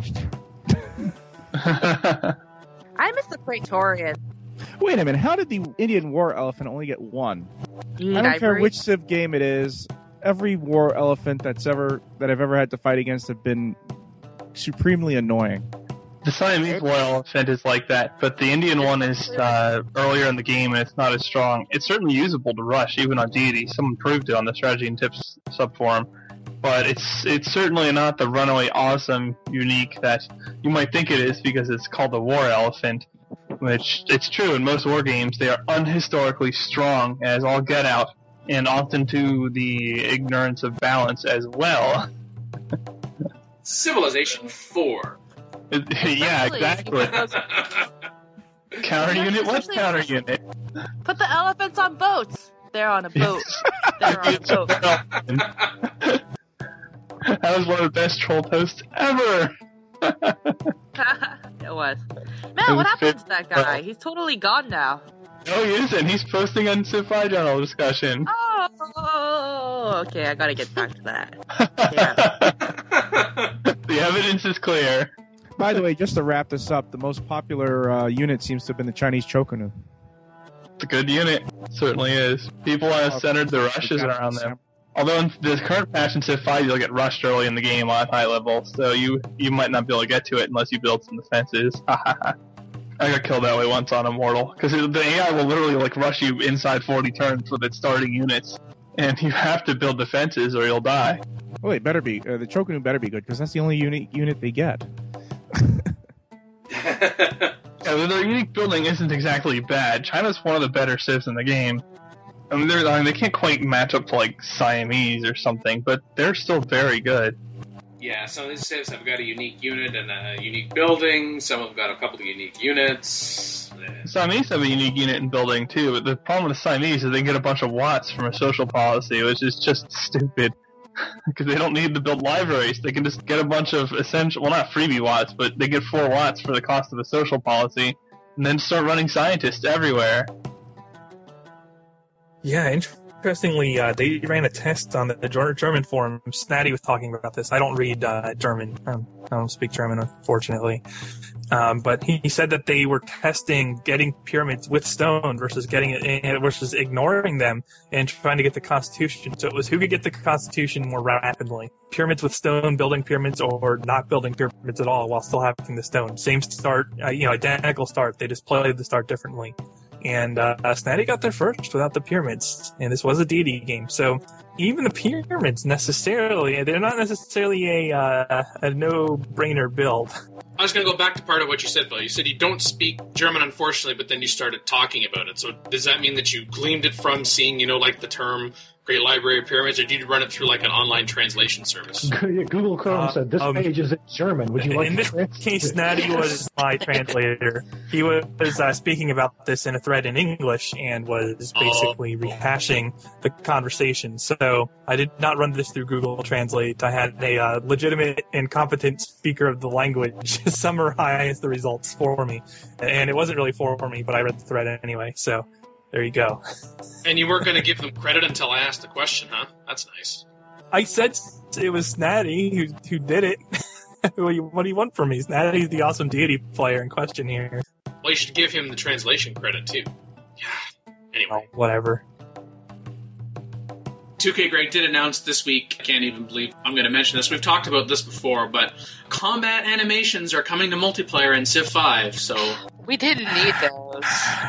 I miss the Praetorian. Wait a minute, how did the Indian War Elephant only get 1? I don't care Ivory? which Civ game it is, every War Elephant that I've ever had to fight against have been supremely annoying. The Siamese War Elephant is like that, but the Indian one is earlier in the game and it's not as strong. It's certainly usable to rush, even on Deity. Someone proved it on the Strategy and Tips subforum. But it's certainly not the runaway awesome unique that you might think it is because it's called the War Elephant, which it's true in most war games. They are unhistorically strong as all get out, and often to the ignorance of balance as well. Civilization 4. Yeah, exactly. Counter unit? What's counter unit? Put the elephants on boats. They're on a boat. They're on a boat. That was one of the best troll toasts ever. It was. Man, what happened to that guy? He's totally gone now. No, he isn't. He's posting on Civ-Fi Journal discussion. Oh, okay. I gotta get back to that. The evidence is clear. By the way, just to wrap this up, the most popular unit seems to have been the Chinese Choconu. It's a good unit. It certainly is. People have centered the rushes around them. Although in the current patch in Civ 5, you'll get rushed early in the game on high level, so you might not be able to get to it unless you build some defenses. I got killed that way once on Immortal, because the AI will literally rush you inside 40 turns with its starting units, and you have to build defenses or you'll die. Well, it better be. The Choconu better be good, because that's the only unit they get. Yeah, their unique building isn't exactly bad. China's one of the better civs in the game. I mean, they can't quite match up to Siamese or something, but they're still very good. Yeah, some of these civs have got a unique unit and a unique building. Some have got a couple of unique units. Siamese have a unique unit in building too, but the problem with the Siamese is they get a bunch of watts from a social policy, which is just stupid. Because they don't need to build libraries. They can just get a bunch of essential, well, not freebie watts, but they get 4 watts for the cost of a social policy, and then start running scientists everywhere. Yeah, interestingly, they ran a test on the German forum. Snatty was talking about this. I don't read German. I don't speak German, unfortunately. But he said that they were testing getting pyramids with stone versus versus ignoring them and trying to get the Constitution. So it was who could get the Constitution more rapidly. Pyramids with stone, building pyramids, or not building pyramids at all while still having the stone. Same start, identical start. They just played the start differently. And Snatty got there first without the pyramids. And this was a deity game. So even the pyramids they're not necessarily a no-brainer build. I was going to go back to part of what you said, Bill. You said you don't speak German, unfortunately, but then you started talking about it. So does that mean that you gleaned it from seeing, like the term Great Library of Pyramids, or did you run it through like an online translation service? Google Chrome said this page is in German. Would you like in this case, Snatty was my translator. He was speaking about this in a thread in English and was basically rehashing the conversation. So I did not run this through Google Translate. I had a legitimate and competent speaker of the language summarize the results for me. And it wasn't really for me, but I read the thread anyway. So there you go. And you weren't going to give them credit until I asked the question, huh? That's nice. I said it was Snatty who did it. What do you want from me? Snatty's the awesome deity player in question here. Well, you should give him the translation credit, too. Yeah. Anyway. Whatever. 2K Greg did announce this week, I can't even believe I'm going to mention this. We've talked about this before, but combat animations are coming to multiplayer in Civ 5, so... We didn't need those.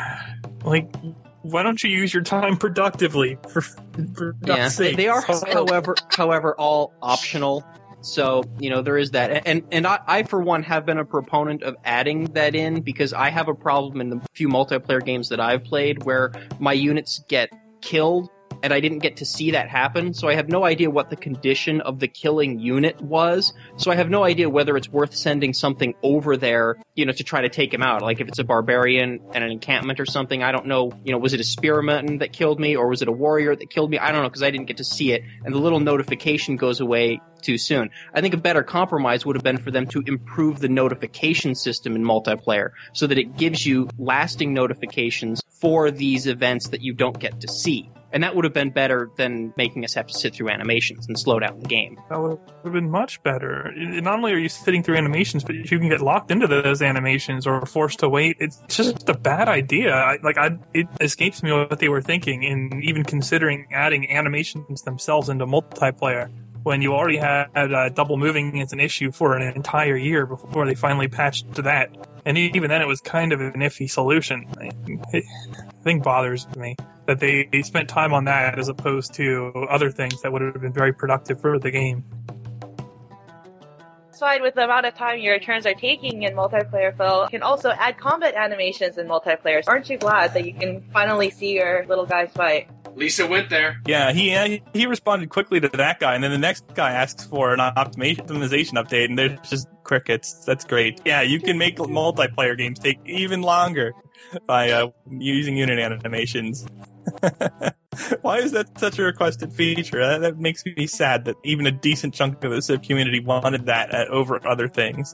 Why don't you use your time productively for sake? They are, however, all optional. So, there is that. And I, for one, have been a proponent of adding that in because I have a problem in the few multiplayer games that I've played where my units get killed and I didn't get to see that happen. So I have no idea what the condition of the killing unit was. So I have no idea whether it's worth sending something over there, to try to take him out. Like if it's a barbarian and an encampment or something, I don't know, was it a spearman that killed me or was it a warrior that killed me? I don't know because I didn't get to see it. And the little notification goes away too soon. I think a better compromise would have been for them to improve the notification system in multiplayer so that it gives you lasting notifications for these events that you don't get to see. And that would have been better than making us have to sit through animations and slow down the game. That would have been much better. Not only are you sitting through animations, but you can get locked into those animations or forced to wait. It's just a bad idea. It escapes me what they were thinking in even considering adding animations themselves into multiplayer when you already had double moving as an issue for an entire year before they finally patched to that. And even then it was kind of an iffy solution. I think bothers me that they spent time on that as opposed to other things that would have been very productive for the game. Satisfied with the amount of time your turns are taking in multiplayer, Phil, you can also add combat animations in multiplayer. Aren't you glad that you can finally see your little guys fight? Lisa went there. Yeah, he responded quickly to that guy, and then the next guy asks for an optimization update, and there's just crickets. That's great. Yeah, you can make multiplayer games take even longer by using unit animations. Why is that such a requested feature? That makes me sad that even a decent chunk of the Civ community wanted that over other things.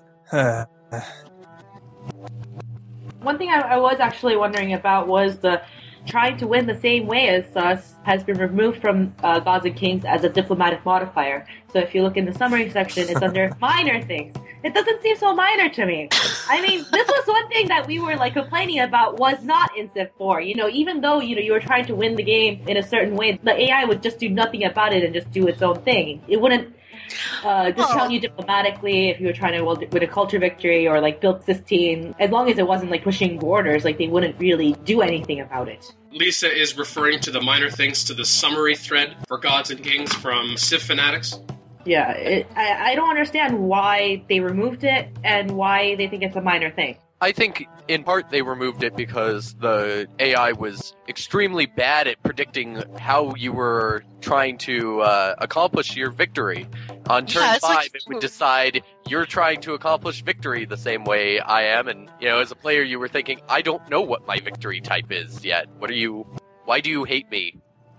One thing I was actually wondering about was the trying to win the same way as us has been removed from Gods and Kings as a diplomatic modifier. So if you look in the summary section, it's under minor things. It doesn't seem so minor to me. I mean, this was one thing that we were complaining about was not in Civ 4. Even though you were trying to win the game in a certain way, the AI would just do nothing about it and just do its own thing. It wouldn't discount you diplomatically if you were trying to win a culture victory or build Sistine. As long as it wasn't pushing borders, they wouldn't really do anything about it. Lisa is referring to the minor things to the summary thread for Gods and Kings from Civ Fanatics. Yeah, I don't understand why they removed it and why they think it's a minor thing. I think, in part, they removed it because the AI was extremely bad at predicting how you were trying to accomplish your victory. On turn 5, it would decide you're trying to accomplish victory the same way I am, and, as a player you were thinking, I don't know what my victory type is yet. Why do you hate me?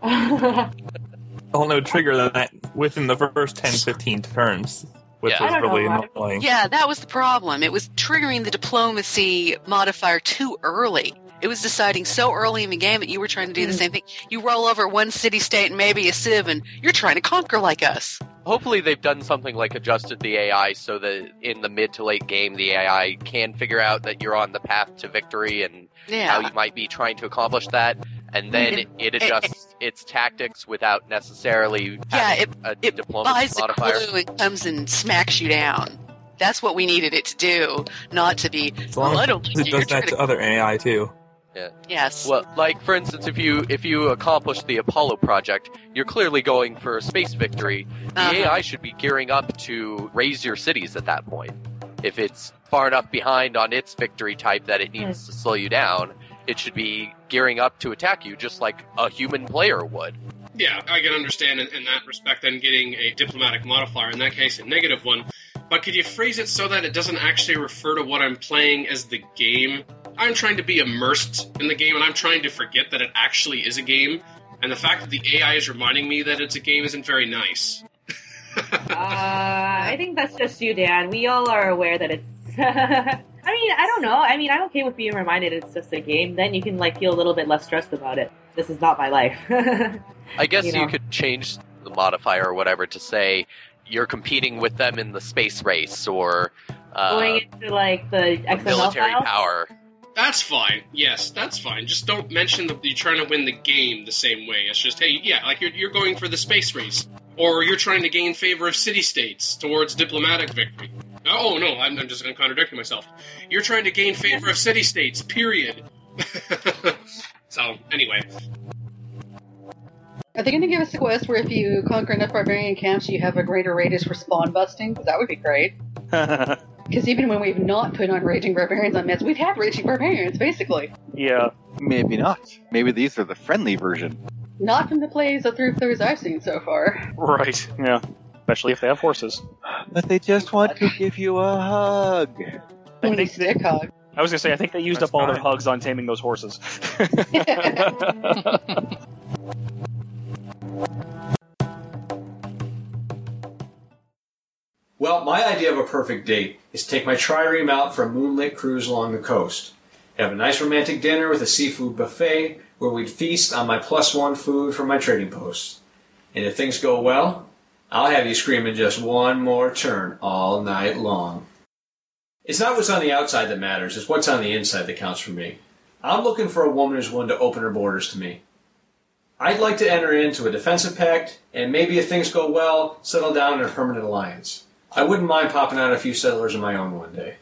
I'll trigger that within the first 10-15 turns. Which was really annoying. Yeah, that was the problem. It was triggering the diplomacy modifier too early. It was deciding so early in the game that you were trying to do the same thing. You roll over one city-state and maybe a civ, and you're trying to conquer like us. Hopefully they've done something like adjusted the AI so that in the mid to late game, the AI can figure out that you're on the path to victory and how you might be trying to accomplish that. And then it adjusts its tactics without necessarily having a diplomacy buys modifier. a clue and comes and smacks you down. That's what we needed it to do, not to be, I don't think it does that to other AI too. Yeah. Yes. Well, like for instance, if you accomplish the Apollo project, you're clearly going for a space victory. The AI should be gearing up to raise your cities at that point. If it's far enough behind on its victory type that it needs to slow you down, it should be gearing up to attack you just like a human player would. Yeah, I can understand in that respect then getting a diplomatic modifier, in that case a negative one. But could you phrase it so that it doesn't actually refer to what I'm playing as the game? I'm trying to be immersed in the game, and I'm trying to forget that it actually is a game. And the fact that the AI is reminding me that it's a game isn't very nice. I think that's just you, Dan. We all are aware that it's... I mean, I don't know. I mean, I'm okay with being reminded it's just a game. Then you can, feel a little bit less stressed about it. This is not my life. I guess you could change the modifier or whatever to say you're competing with them in the space race or... going into, the XML military file? power. That's fine. Yes, that's fine. Just don't mention that you're trying to win the game the same way. It's just, hey, yeah, you're going for the space race. Or you're trying to gain favor of city-states towards diplomatic victory. Oh, no, I'm just going to contradict myself. You're trying to gain favor of city-states, period. So, anyway. Are they going to give us a quest where if you conquer enough barbarian camps, you have a greater radius for spawn busting? Because that would be great. Because even when we've not put on Raging Barbarians on meds, we've had Raging Barbarians, basically. Yeah. Maybe not. Maybe these are the friendly version. Not from the plays of throughs I've seen so far. Right, yeah. Especially if they have horses. But they just want to give you a hug. Stick hug. I was going to say, I think they used up all their hugs on taming those horses. Well, my idea of a perfect date is to take my trireme out for a moonlit cruise along the coast. Have a nice romantic dinner with a seafood buffet where we'd feast on my +1 food from my trading posts. And if things go well, I'll have you screaming just one more turn all night long. It's not what's on the outside that matters, it's what's on the inside that counts for me. I'm looking for a woman who's willing to open her borders to me. I'd like to enter into a defensive pact, and maybe if things go well, settle down in a permanent alliance. I wouldn't mind popping out a few settlers of my own one day.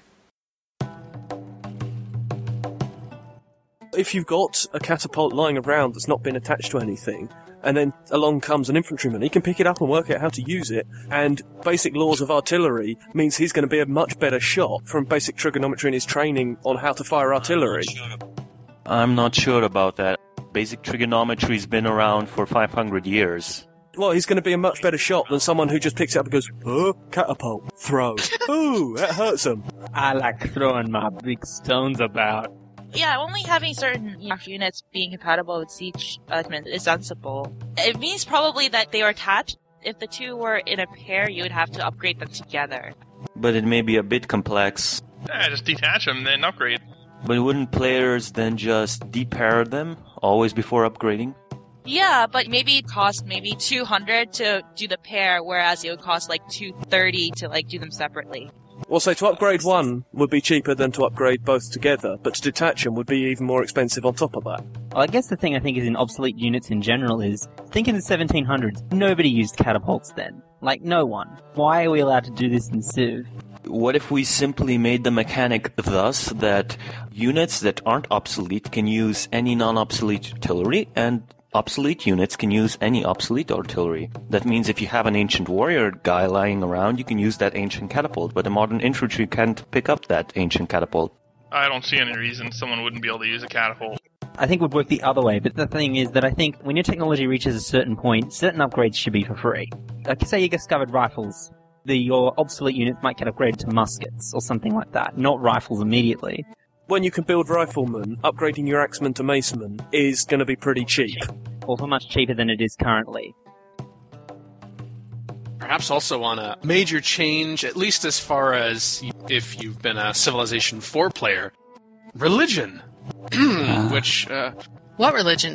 If you've got a catapult lying around that's not been attached to anything, and then along comes an infantryman, he can pick it up and work out how to use it, and basic laws of artillery means he's going to be a much better shot from basic trigonometry in his training on how to fire artillery. I'm not sure about that. Basic trigonometry's been around for 500 years. Well, he's going to be a much better shot than someone who just picks it up and goes, catapult, throw. Ooh, that hurts him. I like throwing my big stones about. Yeah, only having certain units being compatible with siege element is sensible. It means probably that they are attached. If the two were in a pair, you would have to upgrade them together. But it may be a bit complex. Yeah, just detach them, then upgrade. But wouldn't players then just depair them, always before upgrading? Yeah, but maybe it costs maybe 200 to do the pair, whereas it would cost 230 to do them separately. Well, so to upgrade one would be cheaper than to upgrade both together, but to detach them would be even more expensive on top of that. Well, I guess the thing I think is in obsolete units in general is, think in the 1700s, nobody used catapults then. No one. Why are we allowed to do this in Civ? What if we simply made the mechanic thus that units that aren't obsolete can use any non-obsolete artillery, and obsolete units can use any obsolete artillery. That means if you have an ancient warrior guy lying around, you can use that ancient catapult, but a modern infantry can't pick up that ancient catapult. I don't see any reason someone wouldn't be able to use a catapult. I think it would work the other way, but the thing is that I think when your technology reaches a certain point, certain upgrades should be for free. Like, say you discovered rifles. Your obsolete units might get upgraded to muskets or something like that, not rifles immediately. When you can build riflemen, upgrading your axemen to macemen is going to be pretty cheap. Also much cheaper than it is currently. Perhaps also on a major change, at least as far as if you've been a Civilization 4 player, religion. which... what religion?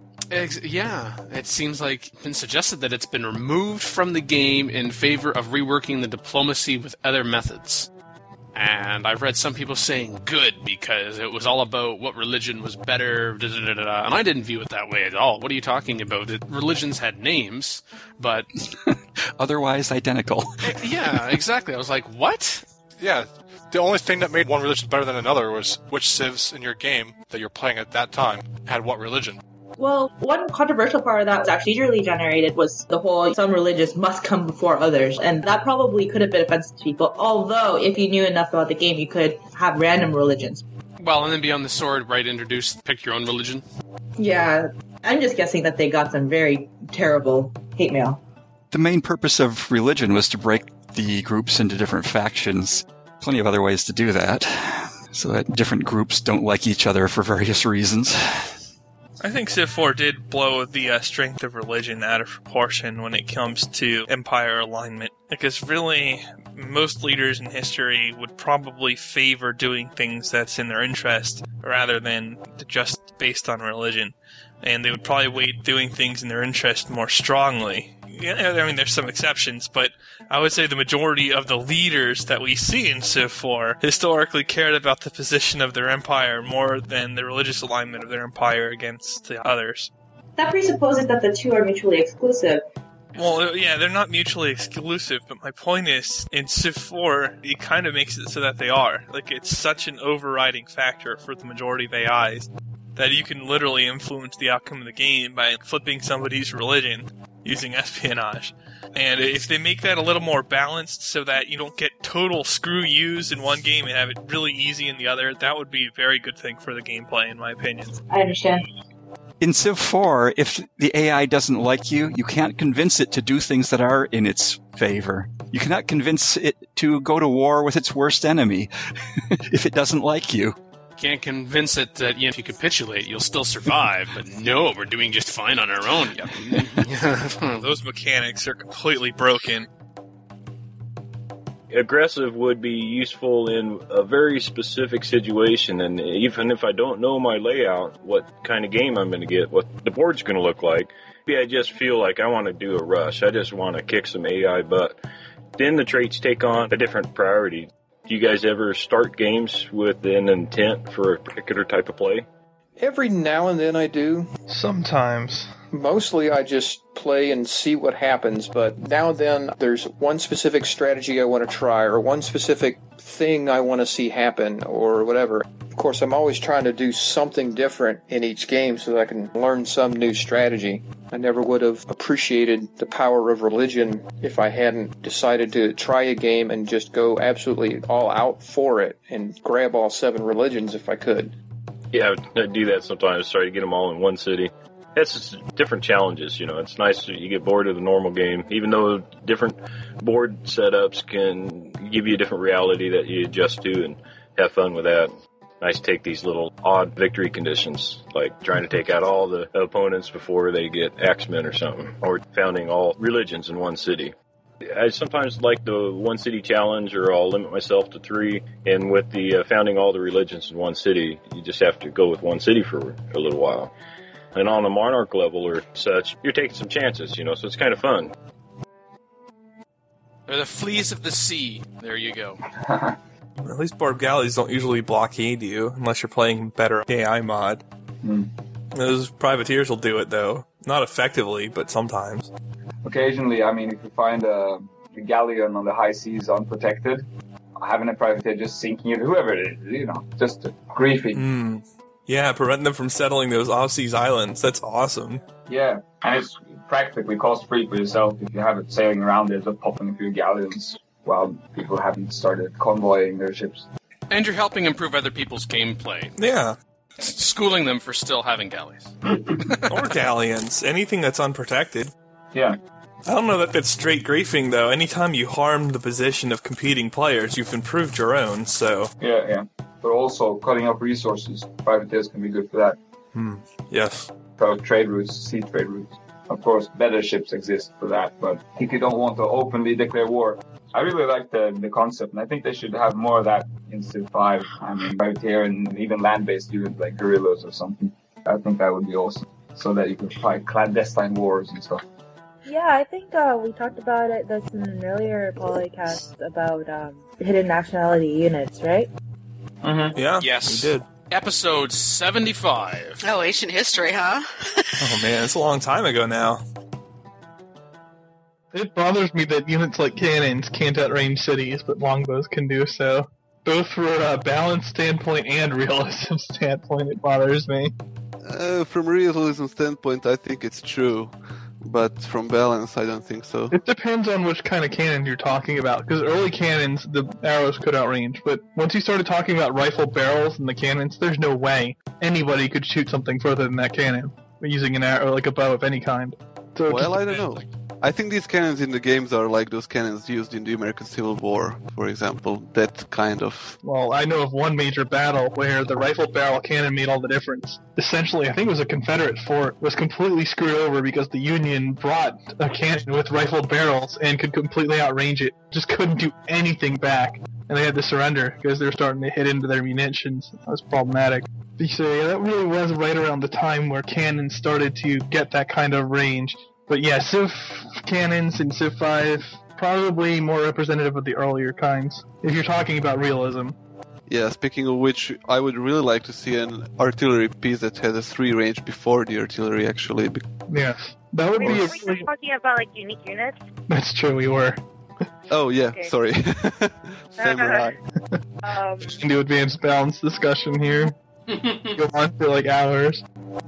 Yeah, it seems like it's been suggested that it's been removed from the game in favor of reworking the diplomacy with other methods. And I've read some people saying good, because it was all about what religion was better, and I didn't view it that way at all. What are you talking about? Religions had names, but... otherwise identical. Yeah, exactly. I was like, what? Yeah, the only thing that made one religion better than another was which civs in your game that you're playing at that time had what religion. Well, one controversial part of that was procedurally generated was the whole some religions must come before others, and that probably could have been offensive to people, although if you knew enough about the game, you could have random religions. Well, and then Beyond the Sword, right, introduced pick your own religion? Yeah, I'm just guessing that they got some very terrible hate mail. The main purpose of religion was to break the groups into different factions. Plenty of other ways to do that, so that different groups don't like each other for various reasons. I think Civ 4 did blow the strength of religion out of proportion when it comes to empire alignment. Because really, most leaders in history would probably favor doing things that's in their interest rather than just based on religion. And they would probably weight doing things in their interest more strongly. Yeah, I mean, there's some exceptions, but I would say the majority of the leaders that we see in Civ 4 historically cared about the position of their empire more than the religious alignment of their empire against the others. That presupposes that the two are mutually exclusive. Well, yeah, they're not mutually exclusive, but my point is, in Civ 4, it kind of makes it so that they are. Like, it's such an overriding factor for the majority of AIs that you can literally influence the outcome of the game by flipping somebody's religion using espionage. And if they make that a little more balanced so that you don't get total screw yous in one game and have it really easy in the other, that would be a very good thing for the gameplay, in my opinion. I understand. In Civ 4, if the AI doesn't like you, you can't convince it to do things that are in its favor. You cannot convince it to go to war with its worst enemy if it doesn't like you. Can't convince it that if you capitulate, you'll still survive. But no, we're doing just fine on our own. Those mechanics are completely broken. Aggressive would be useful in a very specific situation, and even if I don't know my layout, what kind of game I'm going to get, what the board's going to look like, maybe I just feel like I want to do a rush. I just want to kick some AI butt. Then the traits take on a different priority. Do you guys ever start games with an intent for a particular type of play? Every now and then I do. Sometimes. Mostly I just play and see what happens, but now and then there's one specific strategy I want to try, or one specific thing I want to see happen, or whatever. Of course, I'm always trying to do something different in each game so that I can learn some new strategy. I never would have appreciated the power of religion if I hadn't decided to try a game and just go absolutely all out for it and grab all 7 religions if I could. Yeah, I do that sometimes, try to get them all in one city. That's just different challenges, you know. It's nice that you get bored of the normal game, even though different board setups can give you a different reality that you adjust to and have fun with that. Nice to take these little odd victory conditions, like trying to take out all the opponents before they get axemen or something, or founding all religions in one city. I sometimes like the one city challenge, or I'll limit myself to 3. And with the founding all the religions in one city, you just have to go with one city for a little while. And on a monarch level or such, you're taking some chances, you know, so it's kind of fun. They're the fleas of the sea. There you go. At least Barb galleys don't usually blockade you, unless you're playing better AI mod. Those privateers will do it, though. Not effectively, but sometimes. Occasionally, I mean, if you find a galleon on the high seas unprotected, having a privateer just sinking it, whoever it is, you know, just griefing. Yeah, prevent them from settling those off-seas islands. That's awesome. Yeah, and it's practically cost-free for yourself if you have it sailing around there, just popping a few galleons while people haven't started convoying their ships. And you're helping improve other people's gameplay. Yeah. Schooling them for still having galleys. Or galleons. Anything that's unprotected. Yeah. I don't know that that's straight griefing, though. Anytime you harm the position of competing players, you've improved your own, so... Yeah. But also, cutting up resources. Privateers can be good for that. Yes. So trade routes, sea trade routes. Of course, better ships exist for that, but if you don't want to openly declare war, I really like the concept, and I think they should have more of that in Civ 5. I mean, right here, and even land-based units like guerrillas or something. I think that would be awesome, so that you could fight clandestine wars and stuff. Yeah, I think we talked about this in an earlier podcast about hidden nationality units, right? Mm-hmm. Yeah. Yes. We did. Episode 75. Oh, ancient history, huh? Oh man, it's a long time ago now. It bothers me that units like cannons can't outrange cities, but longbows can do so. Both from a balance standpoint and realism standpoint, it bothers me. From realism standpoint, I think it's true. But from balance, I don't think so. It depends on which kind of cannon you're talking about, because early cannons, the arrows could outrange, but once you started talking about rifle barrels and the cannons, there's no way anybody could shoot something further than that cannon using an arrow, like a bow of any kind. So well, I don't know. I think these cannons in the games are like those cannons used in the American Civil War, for example. That kind of... Well, I know of one major battle where the rifle barrel cannon made all the difference. Essentially, I think it was a Confederate fort, was completely screwed over because the Union brought a cannon with rifle barrels and could completely outrange it. Just couldn't do anything back. And they had to surrender because they were starting to hit into their munitions. That was problematic. So yeah, that really was right around the time where cannons started to get that kind of range. But yeah, Civ cannons in Civ 5, probably more representative of the earlier kinds, if you're talking about realism. Yeah, speaking of which, I would really like to see an artillery piece that has a 3 range before the artillery, actually. Yeah, that would be... Were we talking about, like, unique units? That's true, we were. Oh, yeah, Okay. sorry. Samurai. Into advanced balance discussion here. Go on for, like, hours.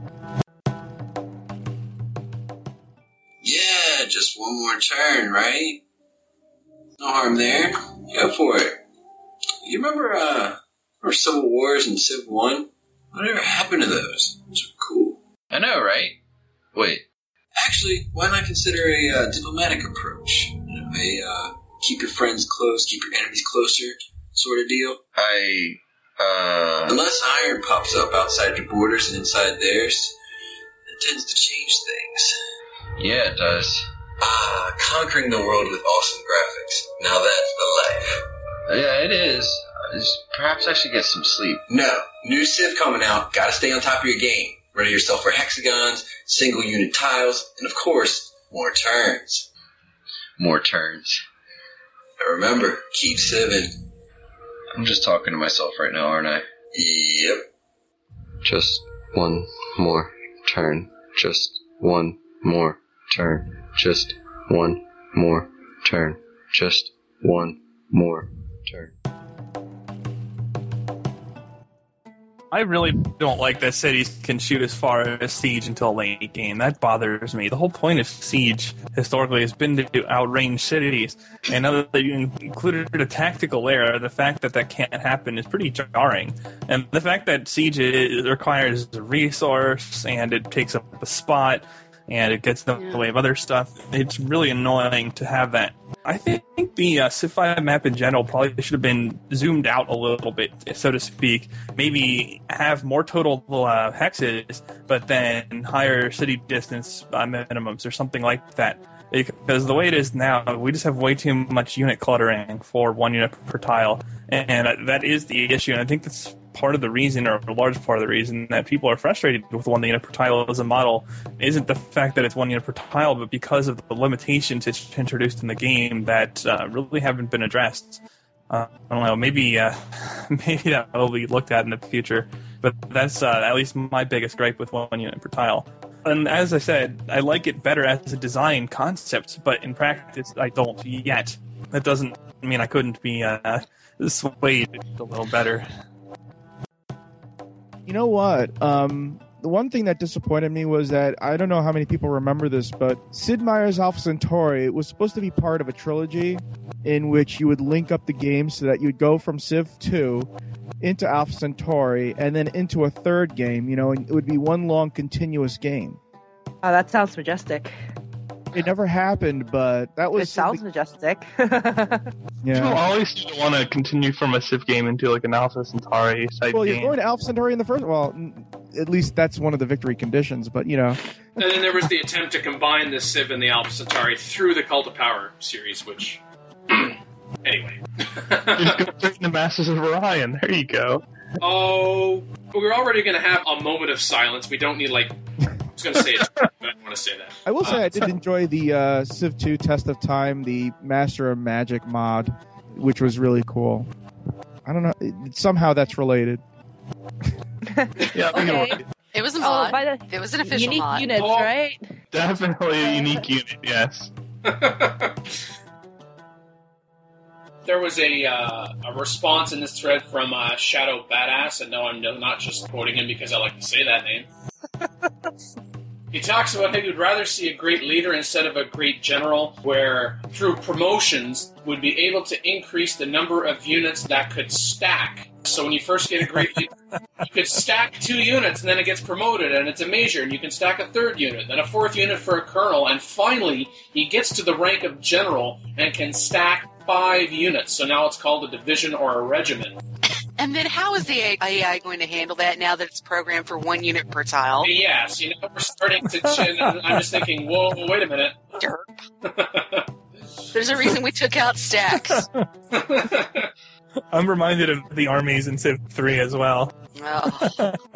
Yeah, just one more turn, right? No harm there. Go for it. You remember Civil Wars and Civ 1? Whatever happened to those? Those are cool. I know, right? Wait. Actually, why not consider a diplomatic approach? You know, keep your friends close, keep your enemies closer sort of deal? Unless iron pops up outside your borders and inside theirs, it tends to change things. Yeah, it does. Conquering the world with awesome graphics. Now that's the life. Yeah, it is. Perhaps I should get some sleep. No. New Civ coming out. Gotta stay on top of your game. Ready yourself for hexagons, single unit tiles, and of course, more turns. More turns. And remember, keep civing. I'm just talking to myself right now, aren't I? Yep. Just one more turn. Just one more turn. Just one more turn. Just one more turn. I really don't like that cities can shoot as far as Siege until late game. That bothers me. The whole point of Siege, historically, has been to outrange cities. And now that you included a tactical layer, the fact that that can't happen is pretty jarring. And the fact that Siege requires a resource, and it takes up a spot, and it gets in the way of other stuff, it's really annoying to have that. I think the Civ 5 map in general probably should have been zoomed out a little bit, so to speak. Maybe have more total hexes, but then higher city distance minimums or something like that. Because the way it is now, we just have way too much unit cluttering for one unit per tile. And that is the issue. And I think that's part of the reason, or a large part of the reason, that people are frustrated with one unit per tile as a model isn't the fact that it's one unit per tile, but because of the limitations it's introduced in the game that really haven't been addressed. I don't know, maybe that will be looked at in the future, but that's at least my biggest gripe with one unit per tile. And as I said, I like it better as a design concept, but in practice I don't yet. That doesn't mean I couldn't be swayed a little better. You know what? The one thing that disappointed me was that, I don't know how many people remember this, but Sid Meier's Alpha Centauri was supposed to be part of a trilogy in which you would link up the games so that you'd go from Civ 2 into Alpha Centauri and then into a third game, and it would be one long continuous game. Oh, that sounds majestic. It never happened, but that was... It sounds majestic. Yeah. People always seem to want to continue from a Civ game into like an Alpha Centauri type Well, game. you're going to Alpha Centauri in the first... Well, at least that's one of the victory conditions, but, And then there was the attempt to combine the Civ and the Alpha Centauri through the Cult of Power series, which Anyway. Just go straight into Masters of Orion. There you go. Oh, we're already going to have a moment of silence. We don't need, like... I was going to say it, but I don't want to say that. I will say I did enjoy the Civ 2 Test of Time, the Master of Magic mod, which was really cool. I don't know. Somehow that's related. Yeah, Okay. It was a mod. It was an official unique mod. units, right? Definitely a unique unit, yes. There was a response in this thread from Shadow Badass, and no, I'm not just quoting him because I like to say that name. He talks about how he would rather see a great leader instead of a great general, where through promotions would be able to increase the number of units that could stack. So when you first get a great leader, you could stack 2 units, and then it gets promoted, and it's a major, and you can stack a 3rd unit, then a 4th unit for a colonel, and finally he gets to the rank of general and can stack 5 units. So now it's called a division or a regiment. And then how is the AI going to handle that now that it's programmed for 1 unit per tile? Yes, we're starting to... I'm just thinking, whoa, wait a minute. Derp. There's a reason we took out stacks. I'm reminded of the armies in Civ 3 as well. Oh,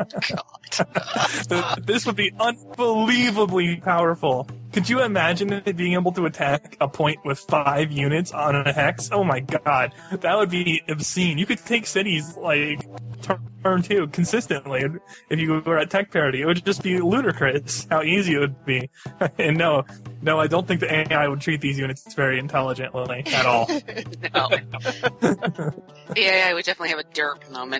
God. This would be unbelievably powerful. Could you imagine it being able to attack a point with 5 units on a hex? Oh my God. That would be obscene. You could take cities, like, turn 2 consistently if you were at tech parity. It would just be ludicrous how easy it would be. And no, I don't think the AI would treat these units very intelligently at all. No. The AI would definitely have a derp moment.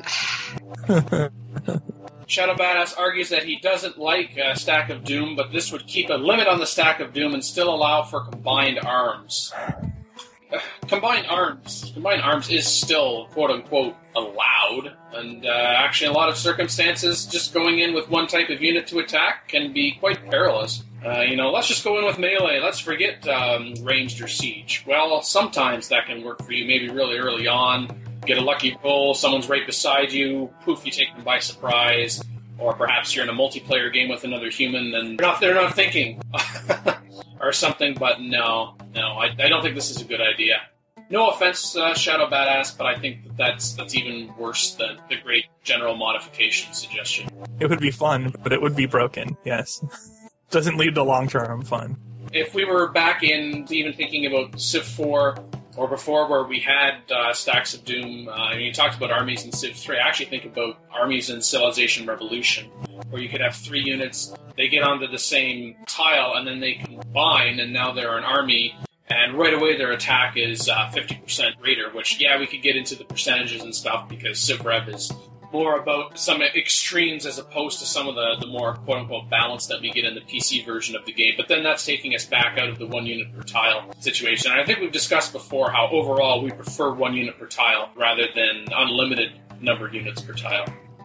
Shadow Badass argues that he doesn't like Stack of Doom, but this would keep a limit on the Stack of Doom and still allow for combined arms. Combined arms is still, quote-unquote, allowed, and actually in a lot of circumstances, just going in with one type of unit to attack can be quite perilous. Let's just go in with melee, let's forget ranged or siege. Well, sometimes that can work for you, maybe really early on. Get a lucky roll, someone's right beside you, poof, you take them by surprise, or perhaps you're in a multiplayer game with another human and they're not thinking, or something, but no, I don't think this is a good idea. No offense, Shadow Badass, but I think that's even worse than the great general modification suggestion. It would be fun, but it would be broken, yes. Doesn't lead to long-term fun. If we were back in even thinking about Civ 4 or before where we had Stacks of Doom, you talked about armies in Civ 3, I actually think about armies in Civilization Revolution, where you could have 3 units, they get onto the same tile, and then they combine, and now they're an army, and right away their attack is 50% greater, which, yeah, we could get into the percentages and stuff, because Civ Rev is more about some extremes as opposed to some of the more quote-unquote balance that we get in the PC version of the game. But then that's taking us back out of the 1 unit per tile situation. And I think we've discussed before how overall we prefer 1 unit per tile rather than unlimited numbered units per tile.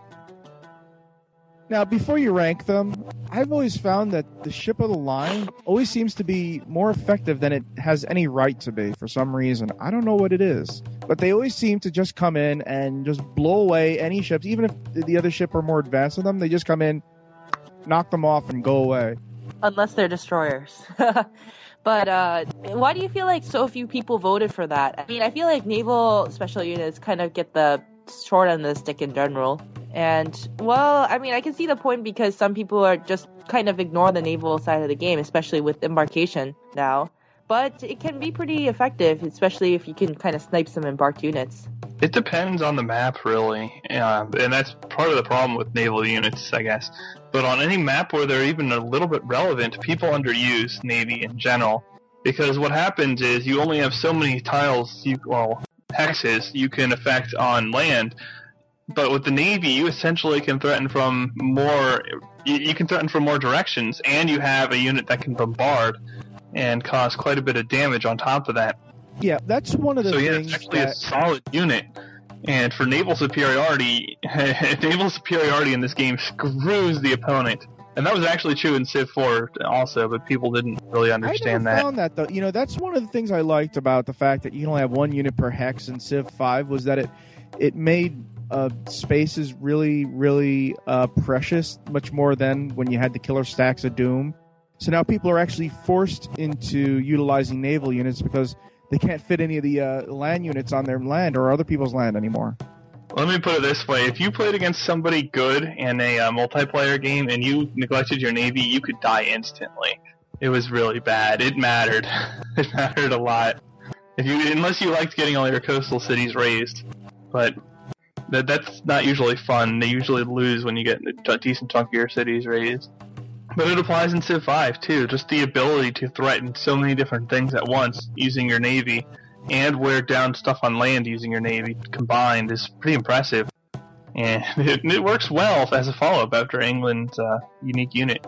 Now, before you rank them, I've always found that the ship of the line always seems to be more effective than it has any right to be for some reason. I don't know what it is. But they always seem to just come in and just blow away any ships. Even if the other ship are more advanced than them, they just come in, knock them off, and go away. Unless they're destroyers. But why do you feel like so few people voted for that? I mean, I feel like naval special units kind of get the short end of the stick in general. And, well, I mean, I can see the point because some people are just kind of ignore the naval side of the game, especially with embarkation now. But it can be pretty effective, especially if you can kind of snipe some embarked units. It depends on the map, really. And that's part of the problem with naval units, I guess. But on any map where they're even a little bit relevant, people underuse Navy in general. Because what happens is you only have so many tiles, hexes, you can affect on land. But with the Navy, you essentially can threaten from more... You can threaten from more directions, and you have a unit that can bombard and cause quite a bit of damage on top of that. Yeah, that's one of the things. So it's actually a solid unit. And for naval superiority in this game screws the opponent. And that was actually true in Civ 4 also, but people didn't really understand that. I found that, though. That's one of the things I liked about the fact that you only have 1 unit per hex in Civ 5 was that it made spaces really, really precious, much more than when you had the killer Stacks of Doom. So now people are actually forced into utilizing naval units because they can't fit any of the land units on their land or other people's land anymore. Let me put it this way. If you played against somebody good in a multiplayer game and you neglected your navy, you could die instantly. It was really bad. It mattered. It mattered a lot. Unless you liked getting all your coastal cities raised. But that's not usually fun. They usually lose when you get a decent chunk of your cities raised. But it applies in Civ 5 too. Just the ability to threaten so many different things at once using your navy and wear down stuff on land using your navy combined is pretty impressive. And it works well as a follow-up after England's unique unit.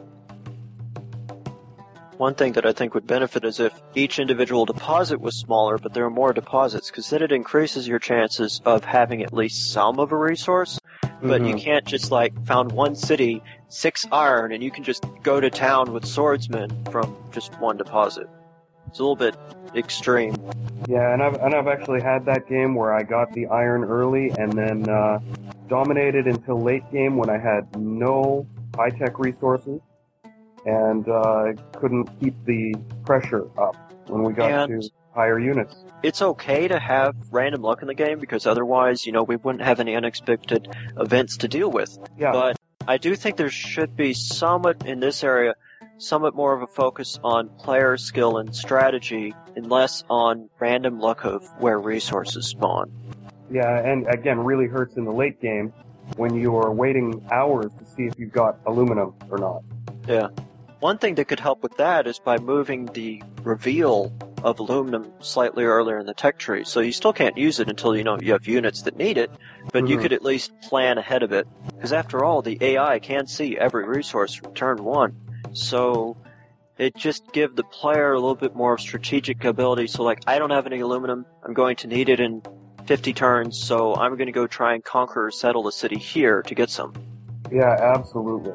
One thing that I think would benefit is if each individual deposit was smaller, but there are more deposits, because then it increases your chances of having at least some of a resource. But you can't just, found one city, 6 iron, and you can just go to town with swordsmen from just one deposit. It's a little bit extreme. Yeah, and I've actually had that game where I got the iron early and then dominated until late game when I had no high-tech resources and couldn't keep the pressure up when we got to higher units. It's okay to have random luck in the game because otherwise, we wouldn't have any unexpected events to deal with. Yeah. But I do think there should be somewhat more of a focus on player skill and strategy and less on random luck of where resources spawn. Yeah, and again, really hurts in the late game when you are waiting hours to see if you've got aluminum or not. Yeah. One thing that could help with that is by moving the reveal of aluminum slightly earlier in the tech tree. So you still can't use it until you have units that need it, but you could at least plan ahead of it. Because after all, the AI can see every resource from turn 1. So it just give the player a little bit more of strategic ability. So I don't have any aluminum, I'm going to need it in 50 turns, so I'm going to go try and conquer or settle the city here to get some. Yeah, absolutely.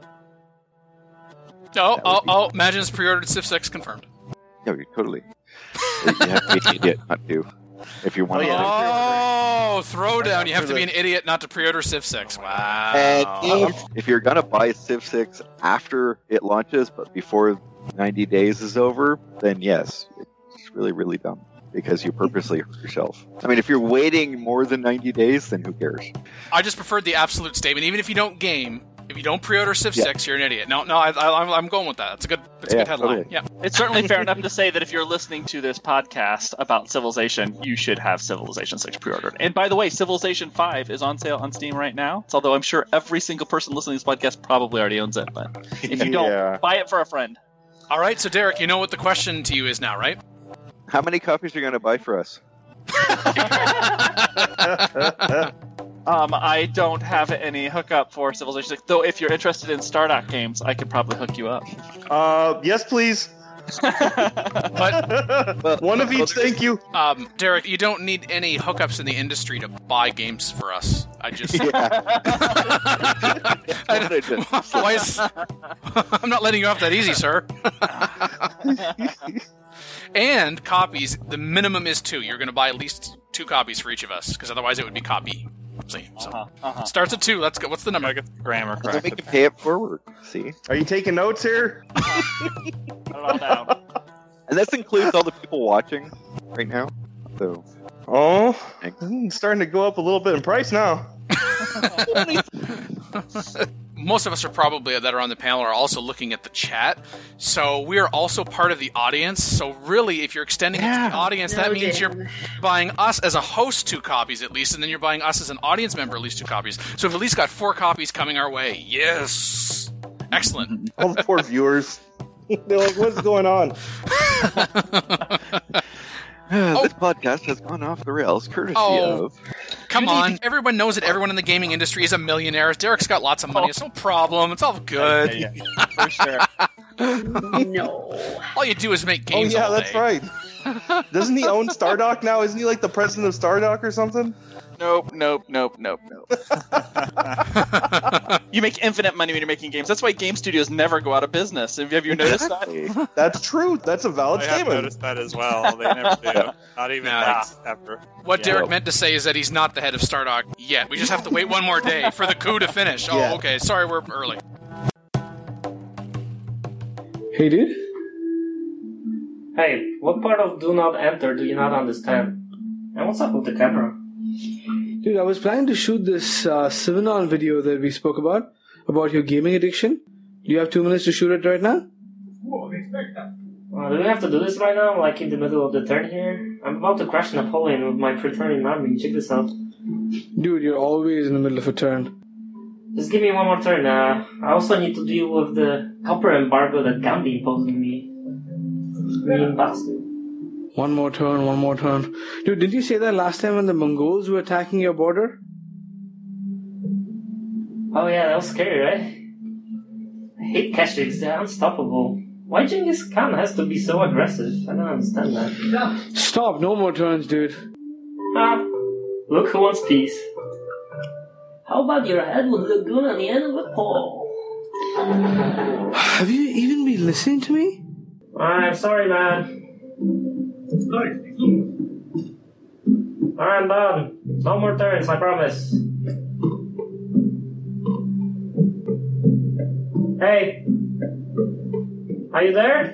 Imagine's pre-ordered Civ 6 confirmed. No, you're totally. You have to be an idiot not to. If you want to. Throwdown. You have to be an idiot not to pre-order Civ 6. Wow. And if you're going to buy Civ 6 after it launches, but before 90 days is over, then yes, it's really, really dumb. Because you purposely hurt yourself. I mean, if you're waiting more than 90 days, then who cares? I just preferred the absolute statement. Even if you don't game, if you don't pre-order Civ 6, you're an idiot. No, I'm going with that. It's a good headline. Totally. Yeah, it's certainly fair enough to say that if you're listening to this podcast about Civilization, you should have Civilization 6 pre-ordered. And by the way, Civilization 5 is on sale on Steam right now. Although I'm sure every single person listening to this podcast probably already owns it. But if you don't, buy it for a friend. All right, so Derek, you know what the question to you is now, right? How many copies are you going to buy for us? I don't have any hookup for Civilization 6, though if you're interested in Stardock games, I could probably hook you up. Yes, please. But one of each, thank you. Derek, you don't need any hookups in the industry to buy games for us. I just... I'm not letting you off that easy, sir. And copies, the minimum is 2. You're going to buy at least 2 copies for each of us, because otherwise it would be copy. See, so starts at 2. Let's go. What's the number? Grammar correct. Then we can pay it forward. See? Are you taking notes here? And this includes all the people watching right now. So. It's starting to go up a little bit in price now. Most of us are probably that are on the panel are also looking at the chat, so we are also part of the audience. So really, if you're extending it to the audience, that means you're buying us as a host 2 copies at least, and then you're buying us as an audience member at least 2 copies. So we've at least got 4 copies coming our way. Yes, excellent. All the poor viewers. They're like, what's going on? This podcast has gone off the rails, courtesy of... Come on. Everyone knows that everyone in the gaming industry is a millionaire. Derek's got lots of money. It's no problem. It's all good. Yeah. For sure. No. All you do is make games all day. That's right. Doesn't he own Stardock now? Isn't he like the president of Stardock or something? Nope. You make infinite money when you're making games. That's why game studios never go out of business. Have you noticed that? That's true. That's a valid statement. I have noticed that as well. They never do. Not even ever. What Derek meant to say is that he's not the head of Stardock yet. We just have to wait one more day for the coup to finish. Oh, okay. Sorry, we're early. Hey, dude. Hey, what part of do not enter do you not understand? And what's up with the camera? Dude, I was planning to shoot this Civinon video that we spoke about your gaming addiction. Do you have 2 minutes to shoot it right now? Do we have to do this right now, like in the middle of the turn here? I'm about to crash Napoleon with my Praetorian army. Check this out. Dude, you're always in the middle of a turn. Just give me one more turn. I also need to deal with the copper embargo that Gandhi imposed on me. Mean bastard. One more turn. Dude, didn't you say that last time when the Mongols were attacking your border? Oh yeah, that was scary, right? I hate Keshiks, they're unstoppable. Why Genghis Khan has to be so aggressive? I don't understand that. Stop, no more turns, dude. Look who wants peace. How about your head with Lagoon on the end of a pole? Have you even been listening to me? I'm sorry, man. Alright, I'm done. No more turns, I promise. Hey! Are you there?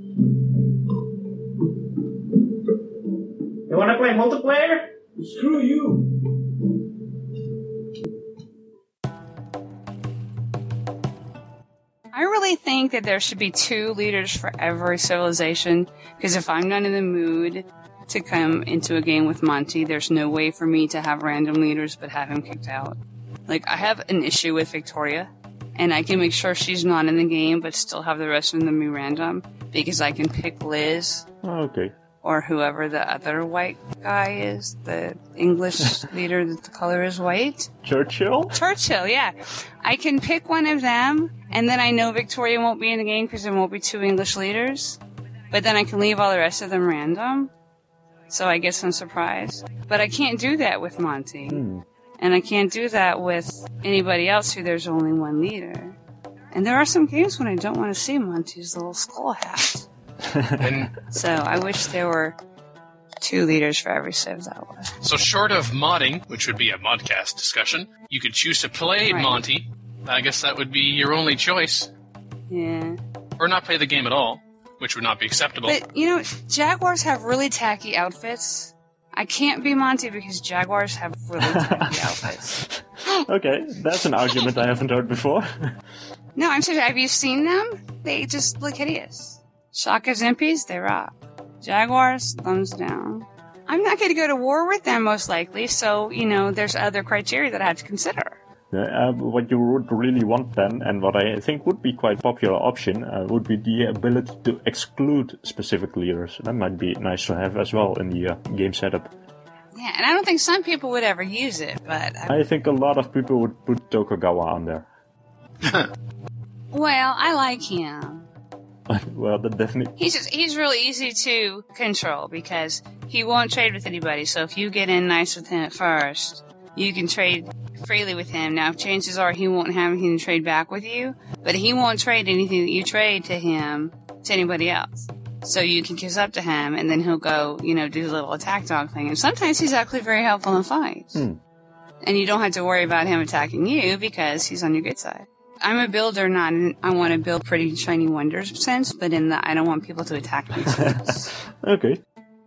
You wanna play multiplayer? Screw you! I really think that there should be 2 leaders for every civilization, because if I'm not in the mood to come into a game with Monty, there's no way for me to have random leaders but have him kicked out. Like, I have an issue with Victoria, and I can make sure she's not in the game but still have the rest of them be random, because I can pick Liz. Okay. Or whoever the other white guy is, the English leader that the color is white. Churchill, yeah. I can pick one of them, and then I know Victoria won't be in the game because there won't be 2 English leaders. But then I can leave all the rest of them random. So I get some surprise. But I can't do that with Monty. And I can't do that with anybody else who there's only 1 leader. And there are some games when I don't want to see Monty's little skull hat. So I wish there were 2 leaders for every civ that way. So short of modding, which would be a modcast discussion, you could choose to play Monty. I guess that would be your only choice. Yeah. Or not play the game at all, which would not be acceptable. But, Jaguars have really tacky outfits. I can't be Monty because Jaguars have really tacky outfits. Okay, that's an argument I haven't heard before. No, I'm serious. Have you seen them? They just look hideous. Shaka Zimpies, they rock. Jaguars, thumbs down. I'm not going to go to war with them, most likely, so, there's other criteria that I have to consider. What you would really want then, and what I think would be quite a popular option, would be the ability to exclude specific leaders. That might be nice to have as well in the game setup. Yeah, and I don't think some people would ever use it, but... I think a lot of people would put Tokugawa on there. Well, I like him. Well, definitely. He's really easy to control because he won't trade with anybody. So if you get in nice with him at first, you can trade freely with him. Now, chances are he won't have anything to trade back with you, but he won't trade anything that you trade to him to anybody else. So you can kiss up to him, and then he'll go, do the little attack dog thing. And sometimes he's actually very helpful in fights. And you don't have to worry about him attacking you because he's on your good side. I'm a builder, not in, I want to build pretty shiny wonders sense, but in the I don't want people to attack me sense. Okay.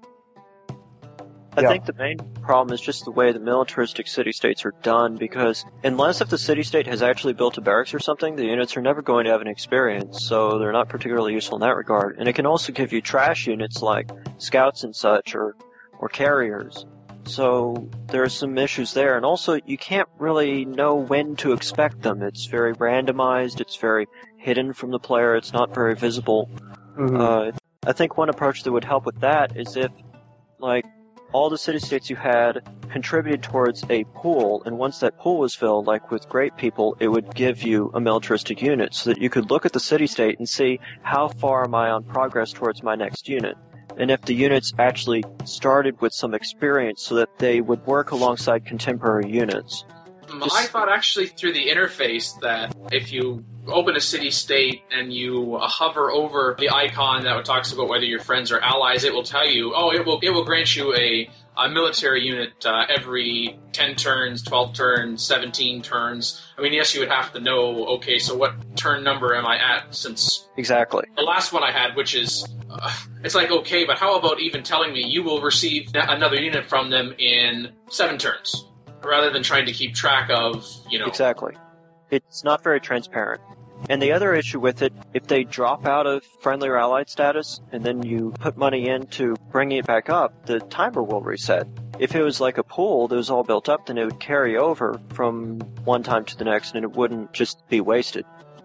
I think the main problem is just the way the militaristic city-states are done, because unless if the city-state has actually built a barracks or something, the units are never going to have an experience, so they're not particularly useful in that regard. And it can also give you trash units like scouts and such, or carriers. So there are some issues there, and also you can't really know when to expect them. It's very randomized, it's very hidden from the player, it's not very visible. I think one approach that would help with that is if, all the city-states you had contributed towards a pool, and once that pool was filled, like with great people, it would give you a militaristic unit, so that you could look at the city-state and see how far am I on progress towards my next unit. And if the units actually started with some experience so that they would work alongside contemporary units. I thought actually through the interface that if you open a city-state and you hover over the icon that talks about whether your friends or allies, it will tell you, it will grant you a military unit every 10 turns, 12 turns, 17 turns. I mean, yes, you would have to know, okay, so what turn number am I at since... Exactly. The last one I had, which is it's like, okay, but how about even telling me you will receive another unit from them in 7 turns, rather than trying to keep track of, Exactly. It's not very transparent. And the other issue with it, if they drop out of friendly or allied status, and then you put money in to bring it back up, the timer will reset. If it was like a pool that was all built up, then it would carry over from one time to the next, and it wouldn't just be wasted.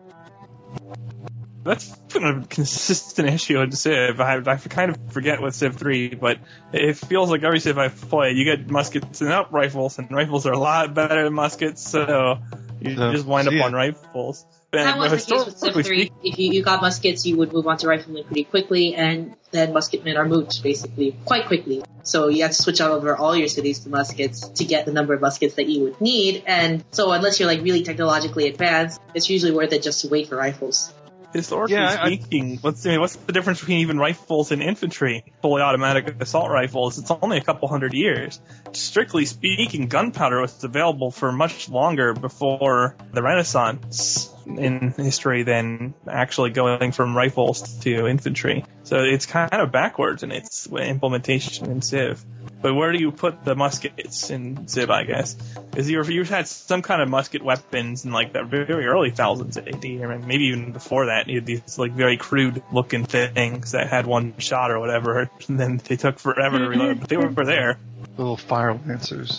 That's been a consistent issue in Civ. I kind of forget with Civ 3, but it feels like every Civ I play, you get muskets and rifles, and rifles are a lot better than muskets, so you just wind up on rifles. That was the case with Civ 3. If you got muskets, you would move on to riflemen pretty quickly, and then musketmen are moved, basically, quite quickly. So you have to switch out over all your cities to muskets to get the number of muskets that you would need, and so unless you're really technologically advanced, it's usually worth it just to wait for rifles. Historically speaking, what's the difference between even rifles and infantry? Fully automatic assault rifles, it's only a couple hundred years. Strictly speaking, gunpowder was available for much longer before the Renaissance in history than actually going from rifles to infantry. So it's kind of backwards in its implementation in Civ. But where do you put the muskets in Civ, I guess? Because you've had some kind of musket weapons in the very early thousands AD, or maybe even before that. You had these very crude looking things that had one shot or whatever, and then they took forever to reload, but they were there. Little fire lancers.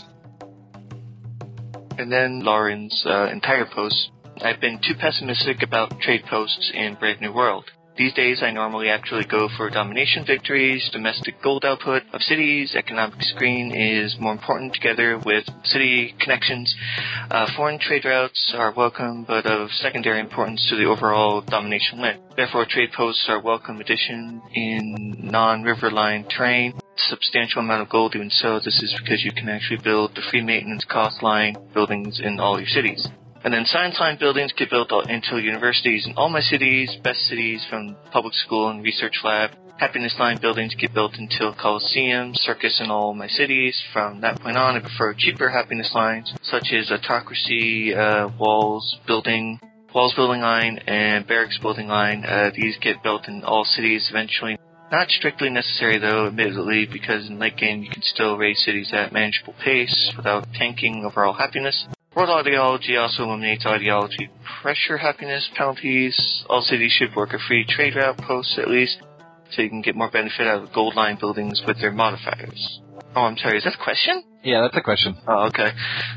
And then Lauren's entire post. I've been too pessimistic about trade posts in Brave New World. These days, I normally actually go for domination victories, domestic gold output of cities, economic screen is more important together with city connections. Foreign trade routes are welcome, but of secondary importance to the overall domination win. Therefore, trade posts are welcome addition in non-riverline terrain. Substantial amount of gold doing so. This is because you can actually build the free maintenance cost line buildings in all your cities. And then science line buildings get built until universities in all my cities, best cities from public school and research lab. Happiness line buildings get built until Coliseum, circus in all my cities. From that point on, I prefer cheaper happiness lines, such as Autocracy, Walls building line, and Barracks building line. These get built in all cities eventually. Not strictly necessary though, admittedly, because in late game you can still raise cities at manageable pace without tanking overall happiness. World ideology also eliminates ideology pressure happiness penalties. All cities should work a free trade route post at least, so you can get more benefit out of gold line buildings with their modifiers. Oh, I'm sorry, is that a question? Yeah, that's a question. Oh, okay.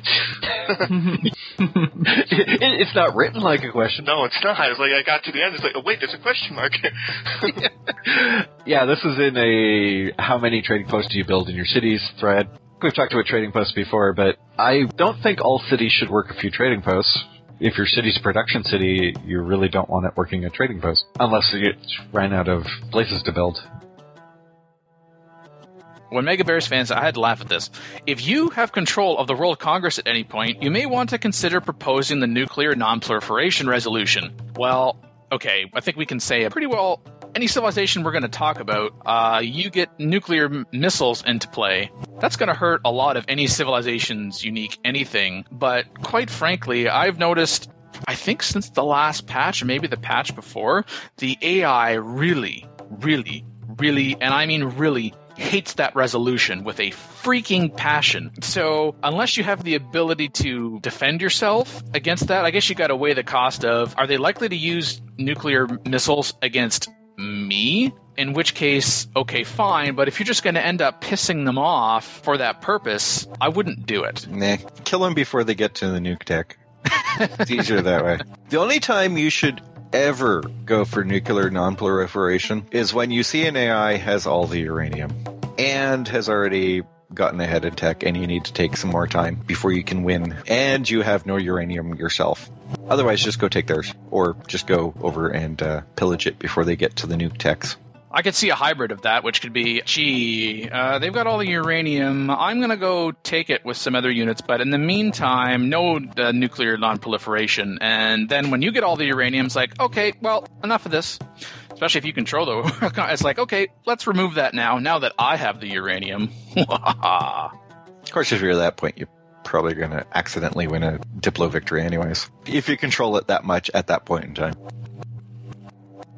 It's not written like a question. No, it's not. I was I got to the end, it's oh wait, there's a question mark. Yeah, this is in a how many trading posts do you build in your cities thread. We've talked about trading posts before, but I don't think all cities should work a few trading posts. If your city's a production city, you really don't want it working a trading post, unless you ran out of places to build. When Mega Bears fans, I had to laugh at this. If you have control of the World Congress at any point, you may want to consider proposing the nuclear non-proliferation resolution. Well, okay, I think we can say pretty well any civilization we're going to talk about, you get nuclear missiles into play. That's going to hurt a lot of any civilization's unique anything. But quite frankly, I've noticed, I think since the last patch, or maybe the patch before, the AI really, and I mean really, hates that resolution with a freaking passion. So unless you have the ability to defend yourself against that, I guess you got to weigh the cost of, are they likely to use nuclear missiles against me? In which case, okay, fine, but if you're just going to end up pissing them off for that purpose, I wouldn't do it. Nah, kill them before they get to the nuke tech. It's easier that way. The only time you should ever go for nuclear non-proliferation is when you see an AI has all the uranium and has already gotten ahead in tech and you need to take some more time before you can win and you have no uranium yourself. Otherwise, just go take theirs or just go over and pillage it before they get to the nuke techs. I could see a hybrid of that, which could be, they've got all the uranium. I'm going to go take it with some other units, but in the meantime, no nuclear non-proliferation. And then when you get all the uranium, it's like, okay, well, enough of this. Especially if you control the... It's like, okay, let's remove that now that I have the uranium. Of course, if you're at that point, you're probably going to accidentally win a Diplo victory anyways. If you control it that much at that point in time.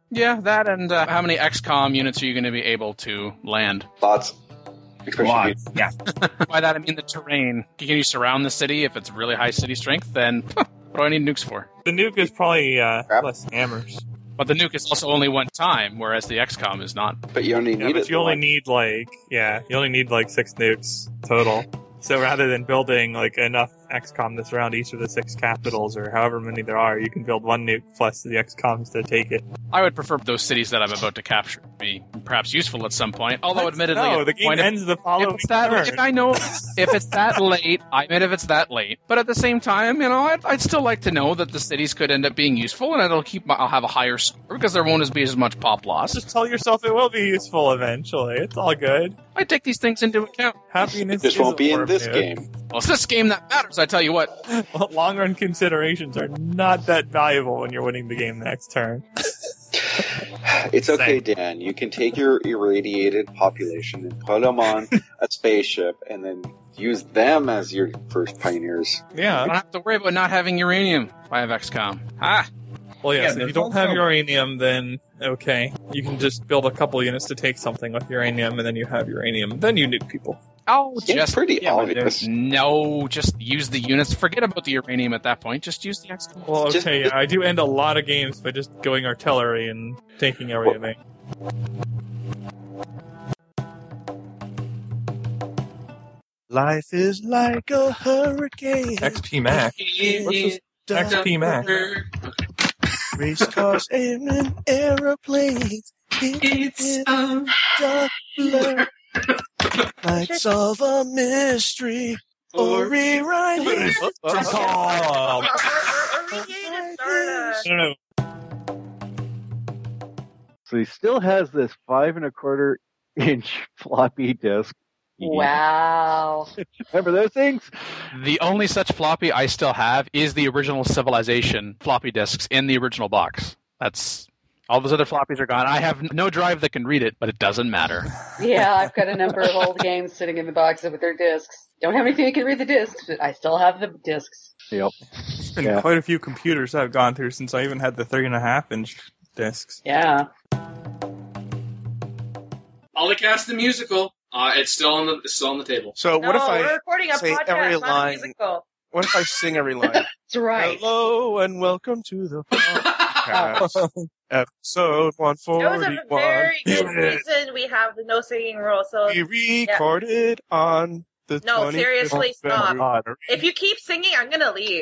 Yeah, that and how many XCOM units are you going to be able to land? Lots. Lots, yeah. By that I mean the terrain. Can you surround the city if it's really high city strength? Then what do I need nukes for? The nuke is probably less hammers. But the nuke is also only one time, whereas the XCOM is not. But you only need but you only need you only need 6 nukes total. So rather than building enough XCOM to surround each of the 6 capitals or however many there are, you can build 1 nuke plus the XCOMs to take it. I would prefer those cities that I'm about to capture to be perhaps useful at some point. Although, admittedly, no, the game ends the following turn. If I know if it's that late, I admit if it's that late. But at the same time, I'd still like to know that the cities could end up being useful, and I'll have a higher score because there won't be as much pop loss. Just tell yourself it will be useful eventually. It's all good. I take these things into account. Happiness this won't be in this dude. game. Well, it's this game that matters, I tell you what. Well, long-run considerations are not that valuable when you're winning the game the next turn. It's okay, Dan. You can take your irradiated population and put them on a spaceship and then use them as your first pioneers. Yeah. I don't have to worry about not having uranium if I have XCOM. Well, yes, if you don't have uranium, then okay. You can just build a couple units to take something with uranium, and then you have uranium. Then you nuke people. Oh, just pretty obvious. No, just use the units. Forget about the uranium at that point. Just use the XCOM. Well, okay, yeah, I do end a lot of games by just going artillery and taking everything. Life is like a hurricane. XP Mac. XP Mac. Race cars, airmen, aeroplanes. It's a dark blur. Might solve a mystery or rewrite it. So he still has this 5 1/4-inch floppy disk. Wow. Remember those things? The only such floppy I still have is the original Civilization floppy disks in the original box. That's all those other floppies are gone. I have no drive that can read it, but it doesn't matter. Yeah, I've got a number of old games sitting in the box with their discs. Don't have anything that can read the discs, but I still have the discs. Yep. There's been quite a few computers I've gone through since I even had the 3.5-inch discs. Yeah. Polycast the musical. It's still on the table. So what if I we're recording a say podcast, every not a line? musical. What if I sing every line? That's right. Hello and welcome to the podcast. Episode 141. That was a very good reason we have the no singing rule. So We recorded on the No, 25th seriously, of stop. February. If you keep singing, I'm gonna leave.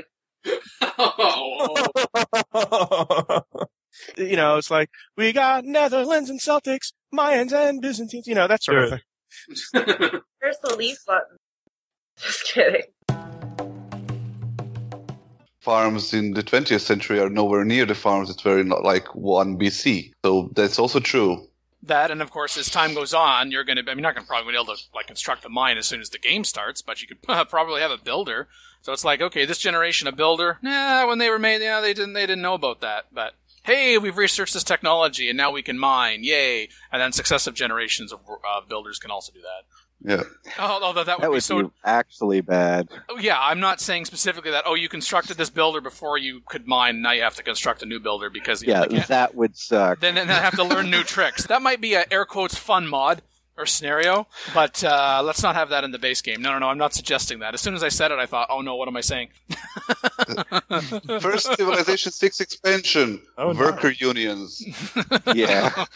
You know, it's like, we got Netherlands and Celtics, Mayans and Byzantines, you know, that sort of thing. There's the leave button. Just kidding. Farms in the 20th century are nowhere near the farms that were in like 1 BC. So that's also true. That, and of course, as time goes on, you're not going to probably be able to construct the mine as soon as the game starts, but you could probably have a builder. So it's like, okay, this generation of builder, when they were made, they didn't know about that, but hey, we've researched this technology and now we can mine, yay! And then successive generations of builders can also do that. Yeah. Although that would be so actually bad. Oh, yeah, I'm not saying specifically that, you constructed this builder before you could mine, now you have to construct a new builder because... that would suck. Then I have to learn new tricks. That might be a air quotes fun mod or scenario, but let's not have that in the base game. No, I'm not suggesting that. As soon as I said it, I thought, oh no, what am I saying? First Civilization 6 expansion, worker unions. Yeah.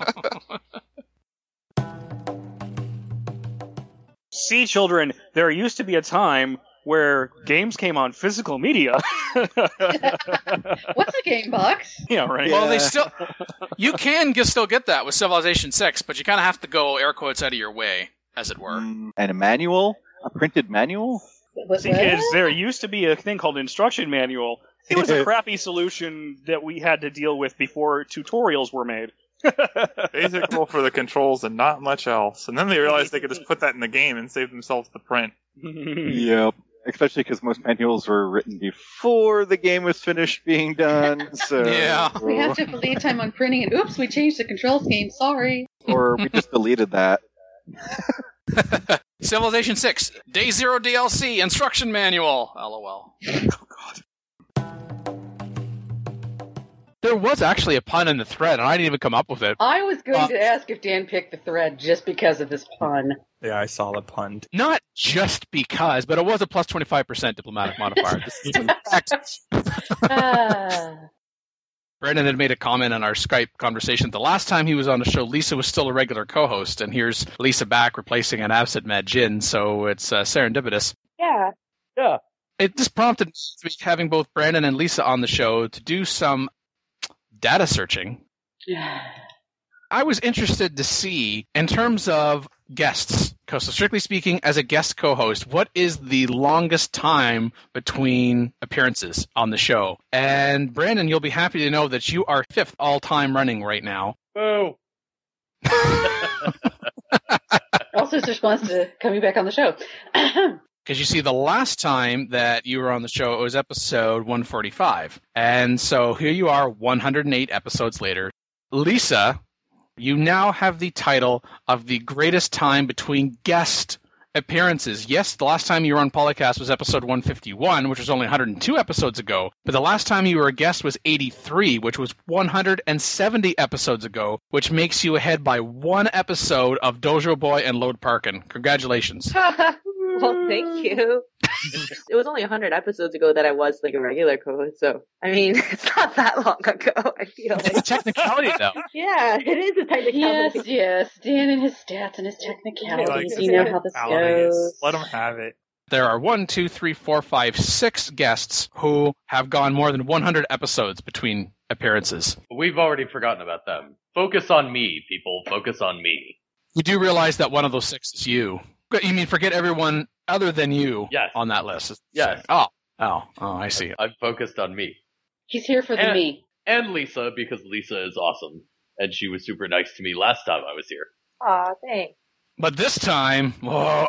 See, children, there used to be a time where games came on physical media. What's a game box? Yeah, right. Well, you can still get that with Civilization 6, but you kind of have to go air quotes out of your way, as it were. And a manual? A printed manual? See, kids, there used to be a thing called instruction manual. It was a crappy solution that we had to deal with before tutorials were made. Basic rule for the controls and not much else. And then they realized they could just put that in the game and save themselves the print. Yep. Especially because most manuals were written before the game was finished being done. So We have to have a lead time on printing, and oops, we changed the control scheme. Sorry. Or we just deleted that. Civilization 6, Day 0 DLC, instruction manual. LOL. There was actually a pun in the thread, and I didn't even come up with it. I was going to ask if Dan picked the thread just because of this pun. Yeah, I saw the pun. Not just because, but it was a plus 25% diplomatic modifier. This is a fact. Brendan had made a comment on our Skype conversation. The last time he was on the show, Lisa was still a regular co-host, and here's Lisa back replacing an absent Matt Jin, so it's serendipitous. Yeah. Yeah. It just prompted me having both Brandon and Lisa on the show to do some data searching. I was interested to see, in terms of guests, so strictly speaking, as a guest co-host, what is the longest time between appearances on the show? And Brandon, you'll be happy to know that you are 5th all-time running right now. Boo! Also, his response to coming back on the show. Because you see, the last time that you were on the show, it was episode 145. And so here you are, 108 episodes later. Lisa, you now have the title of the greatest time between guest appearances. Yes, the last time you were on Polycast was episode 151, which was only 102 episodes ago. But the last time you were a guest was 83, which was 170 episodes ago, which makes you ahead by one episode of Dojo Boy and Load Parkin. Congratulations. Well, thank you. It was only 100 episodes ago that I was like a regular co-host, so I mean, it's not that long ago. I feel like it's a technicality, though. Yeah, it is a technicality. Yes. Dan and his stats and his technicalities. You know how this goes. Let him have it. There are 6 guests who have gone more than 100 episodes between appearances. We've already forgotten about them. Focus on me, people. Focus on me. You do realize that one of those 6 is you. You mean forget everyone other than you on that list? Yes. Oh, I see. I've focused on me. He's here for the me. And Lisa, because Lisa is awesome. And she was super nice to me last time I was here. Aw, thanks. But this time, no.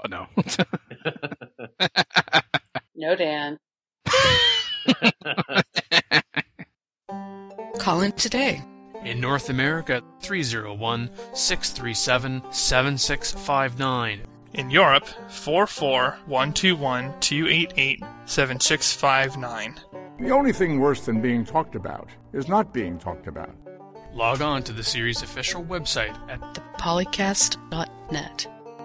No, Dan. Call in today. In North America, 301-637-7659. In Europe, 44121-288-7659. The only thing worse than being talked about is not being talked about. Log on to the series' official website at thepolycast.net.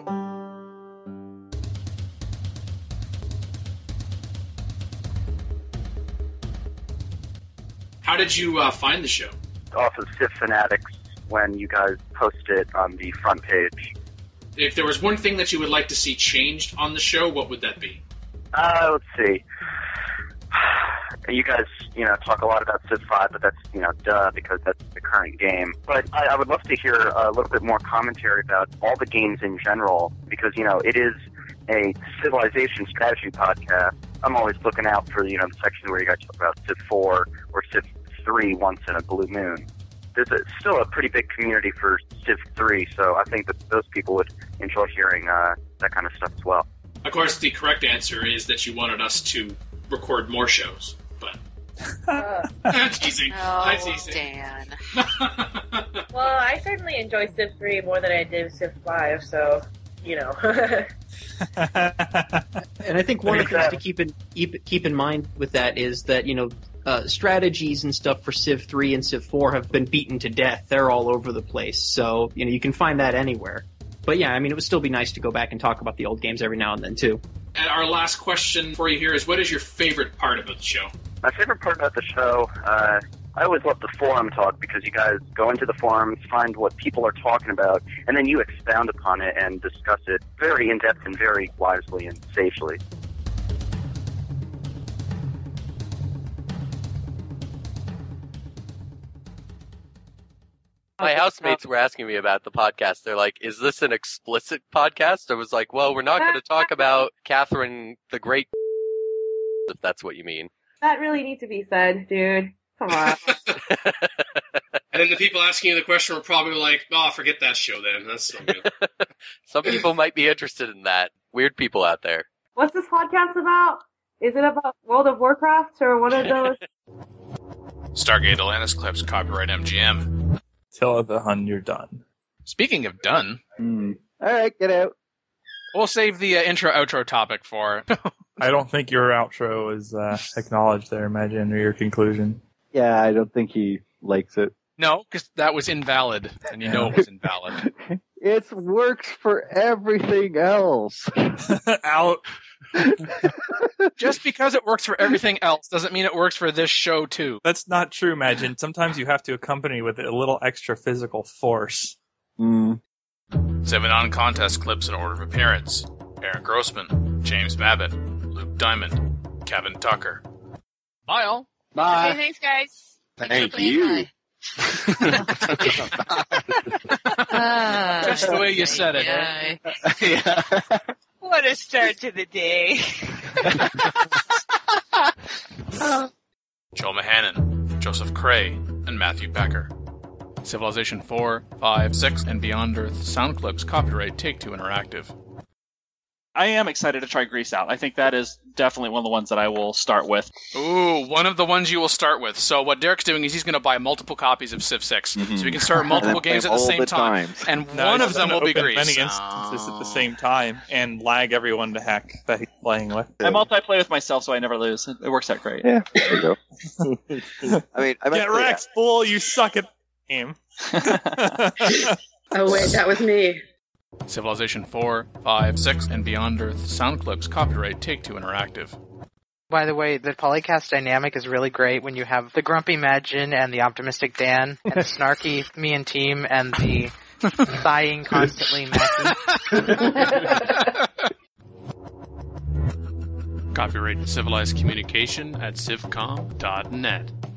How did you find the show? Off of Civ Fanatics when you guys posted it on the front page. If there was one thing that you would like to see changed on the show, what would that be? Let's see. You guys, talk a lot about Civ 5, but that's, duh, because that's the current game. But I would love to hear a little bit more commentary about all the games in general, because, it is a civilization strategy podcast. I'm always looking out for, the section where you guys talk about Civ 4 or Civ 3 once in a blue moon. There's still a pretty big community for Civ 3, so I think that those people would enjoy hearing that kind of stuff as well. Of course, the correct answer is that you wanted us to record more shows, but... That's teasing. Oh, teasing. Dan. Well, I certainly enjoy Civ 3 more than I did Civ 5, so, And I think one of the things to keep in mind with that is that, strategies and stuff for Civ 3 and Civ 4 have been beaten to death. They're all over the place. So, you can find that anywhere. But yeah, it would still be nice to go back and talk about the old games every now and then, too. And our last question for you here is, what is your favorite part about the show? My favorite part about the show, I always love the forum talk, because you guys go into the forums, find what people are talking about, and then you expound upon it and discuss it very in-depth and very wisely and sagely. My housemates were asking me about the podcast. They're like, is this an explicit podcast? I was like, well, we're not going to talk about Catherine the Great, if that's what you mean. That really needs to be said, dude. Come on. And then the people asking you the question were probably like, oh, forget that show then. That's so good. Some people might be interested in that. Weird people out there. What's this podcast about? Is it about World of Warcraft or one of those? Stargate Atlantis Clips, copyright MGM. Till the Hun, you're done. Speaking of done. All right, get out. We'll save the intro-outro topic for... I don't think your outro is acknowledged there, Imagine, or your conclusion. Yeah, I don't think he likes it. No, because that was invalid, and you know it was invalid. It works for everything else. Out. Just because it works for everything else doesn't mean it works for this show, too. That's not true, Imagine. Sometimes you have to accompany with a little extra physical force. 7 on-contest clips in order of appearance. Aaron Grossman, James Mabbitt, Luke Diamond, Kevin Tucker. Bye, all. Bye. Okay, thanks, guys. Thank you. Just the way you said it. Yeah. What a start to the day. Joel Mahanan, Joseph Cray, and Matthew Becker. Civilization 4, 5, 6, and Beyond Earth sound clips copyright Take-Two Interactive. I am excited to try Grease Out. I think that is definitely one of the ones that I will start with. Ooh, one of the ones you will start with. So what Derek's doing is he's going to buy multiple copies of Civ 6. So he can start multiple games at the same time. And one of them will be Grease. Many instances at the same time and lag everyone to heck that he's playing with. I multiplay with myself so I never lose. It works out great. Yeah, there you go. Get wrecked, fool! You suck at game. Oh wait, that was me. Civilization 4, 5, 6, and Beyond Earth sound clips copyright Take-Two Interactive. By the way, the polycast dynamic is really great when you have the grumpy Majin and the optimistic Dan, and the snarky me and team, and the sighing constantly Mackie. Copyright Civilized Communication at civcom.net.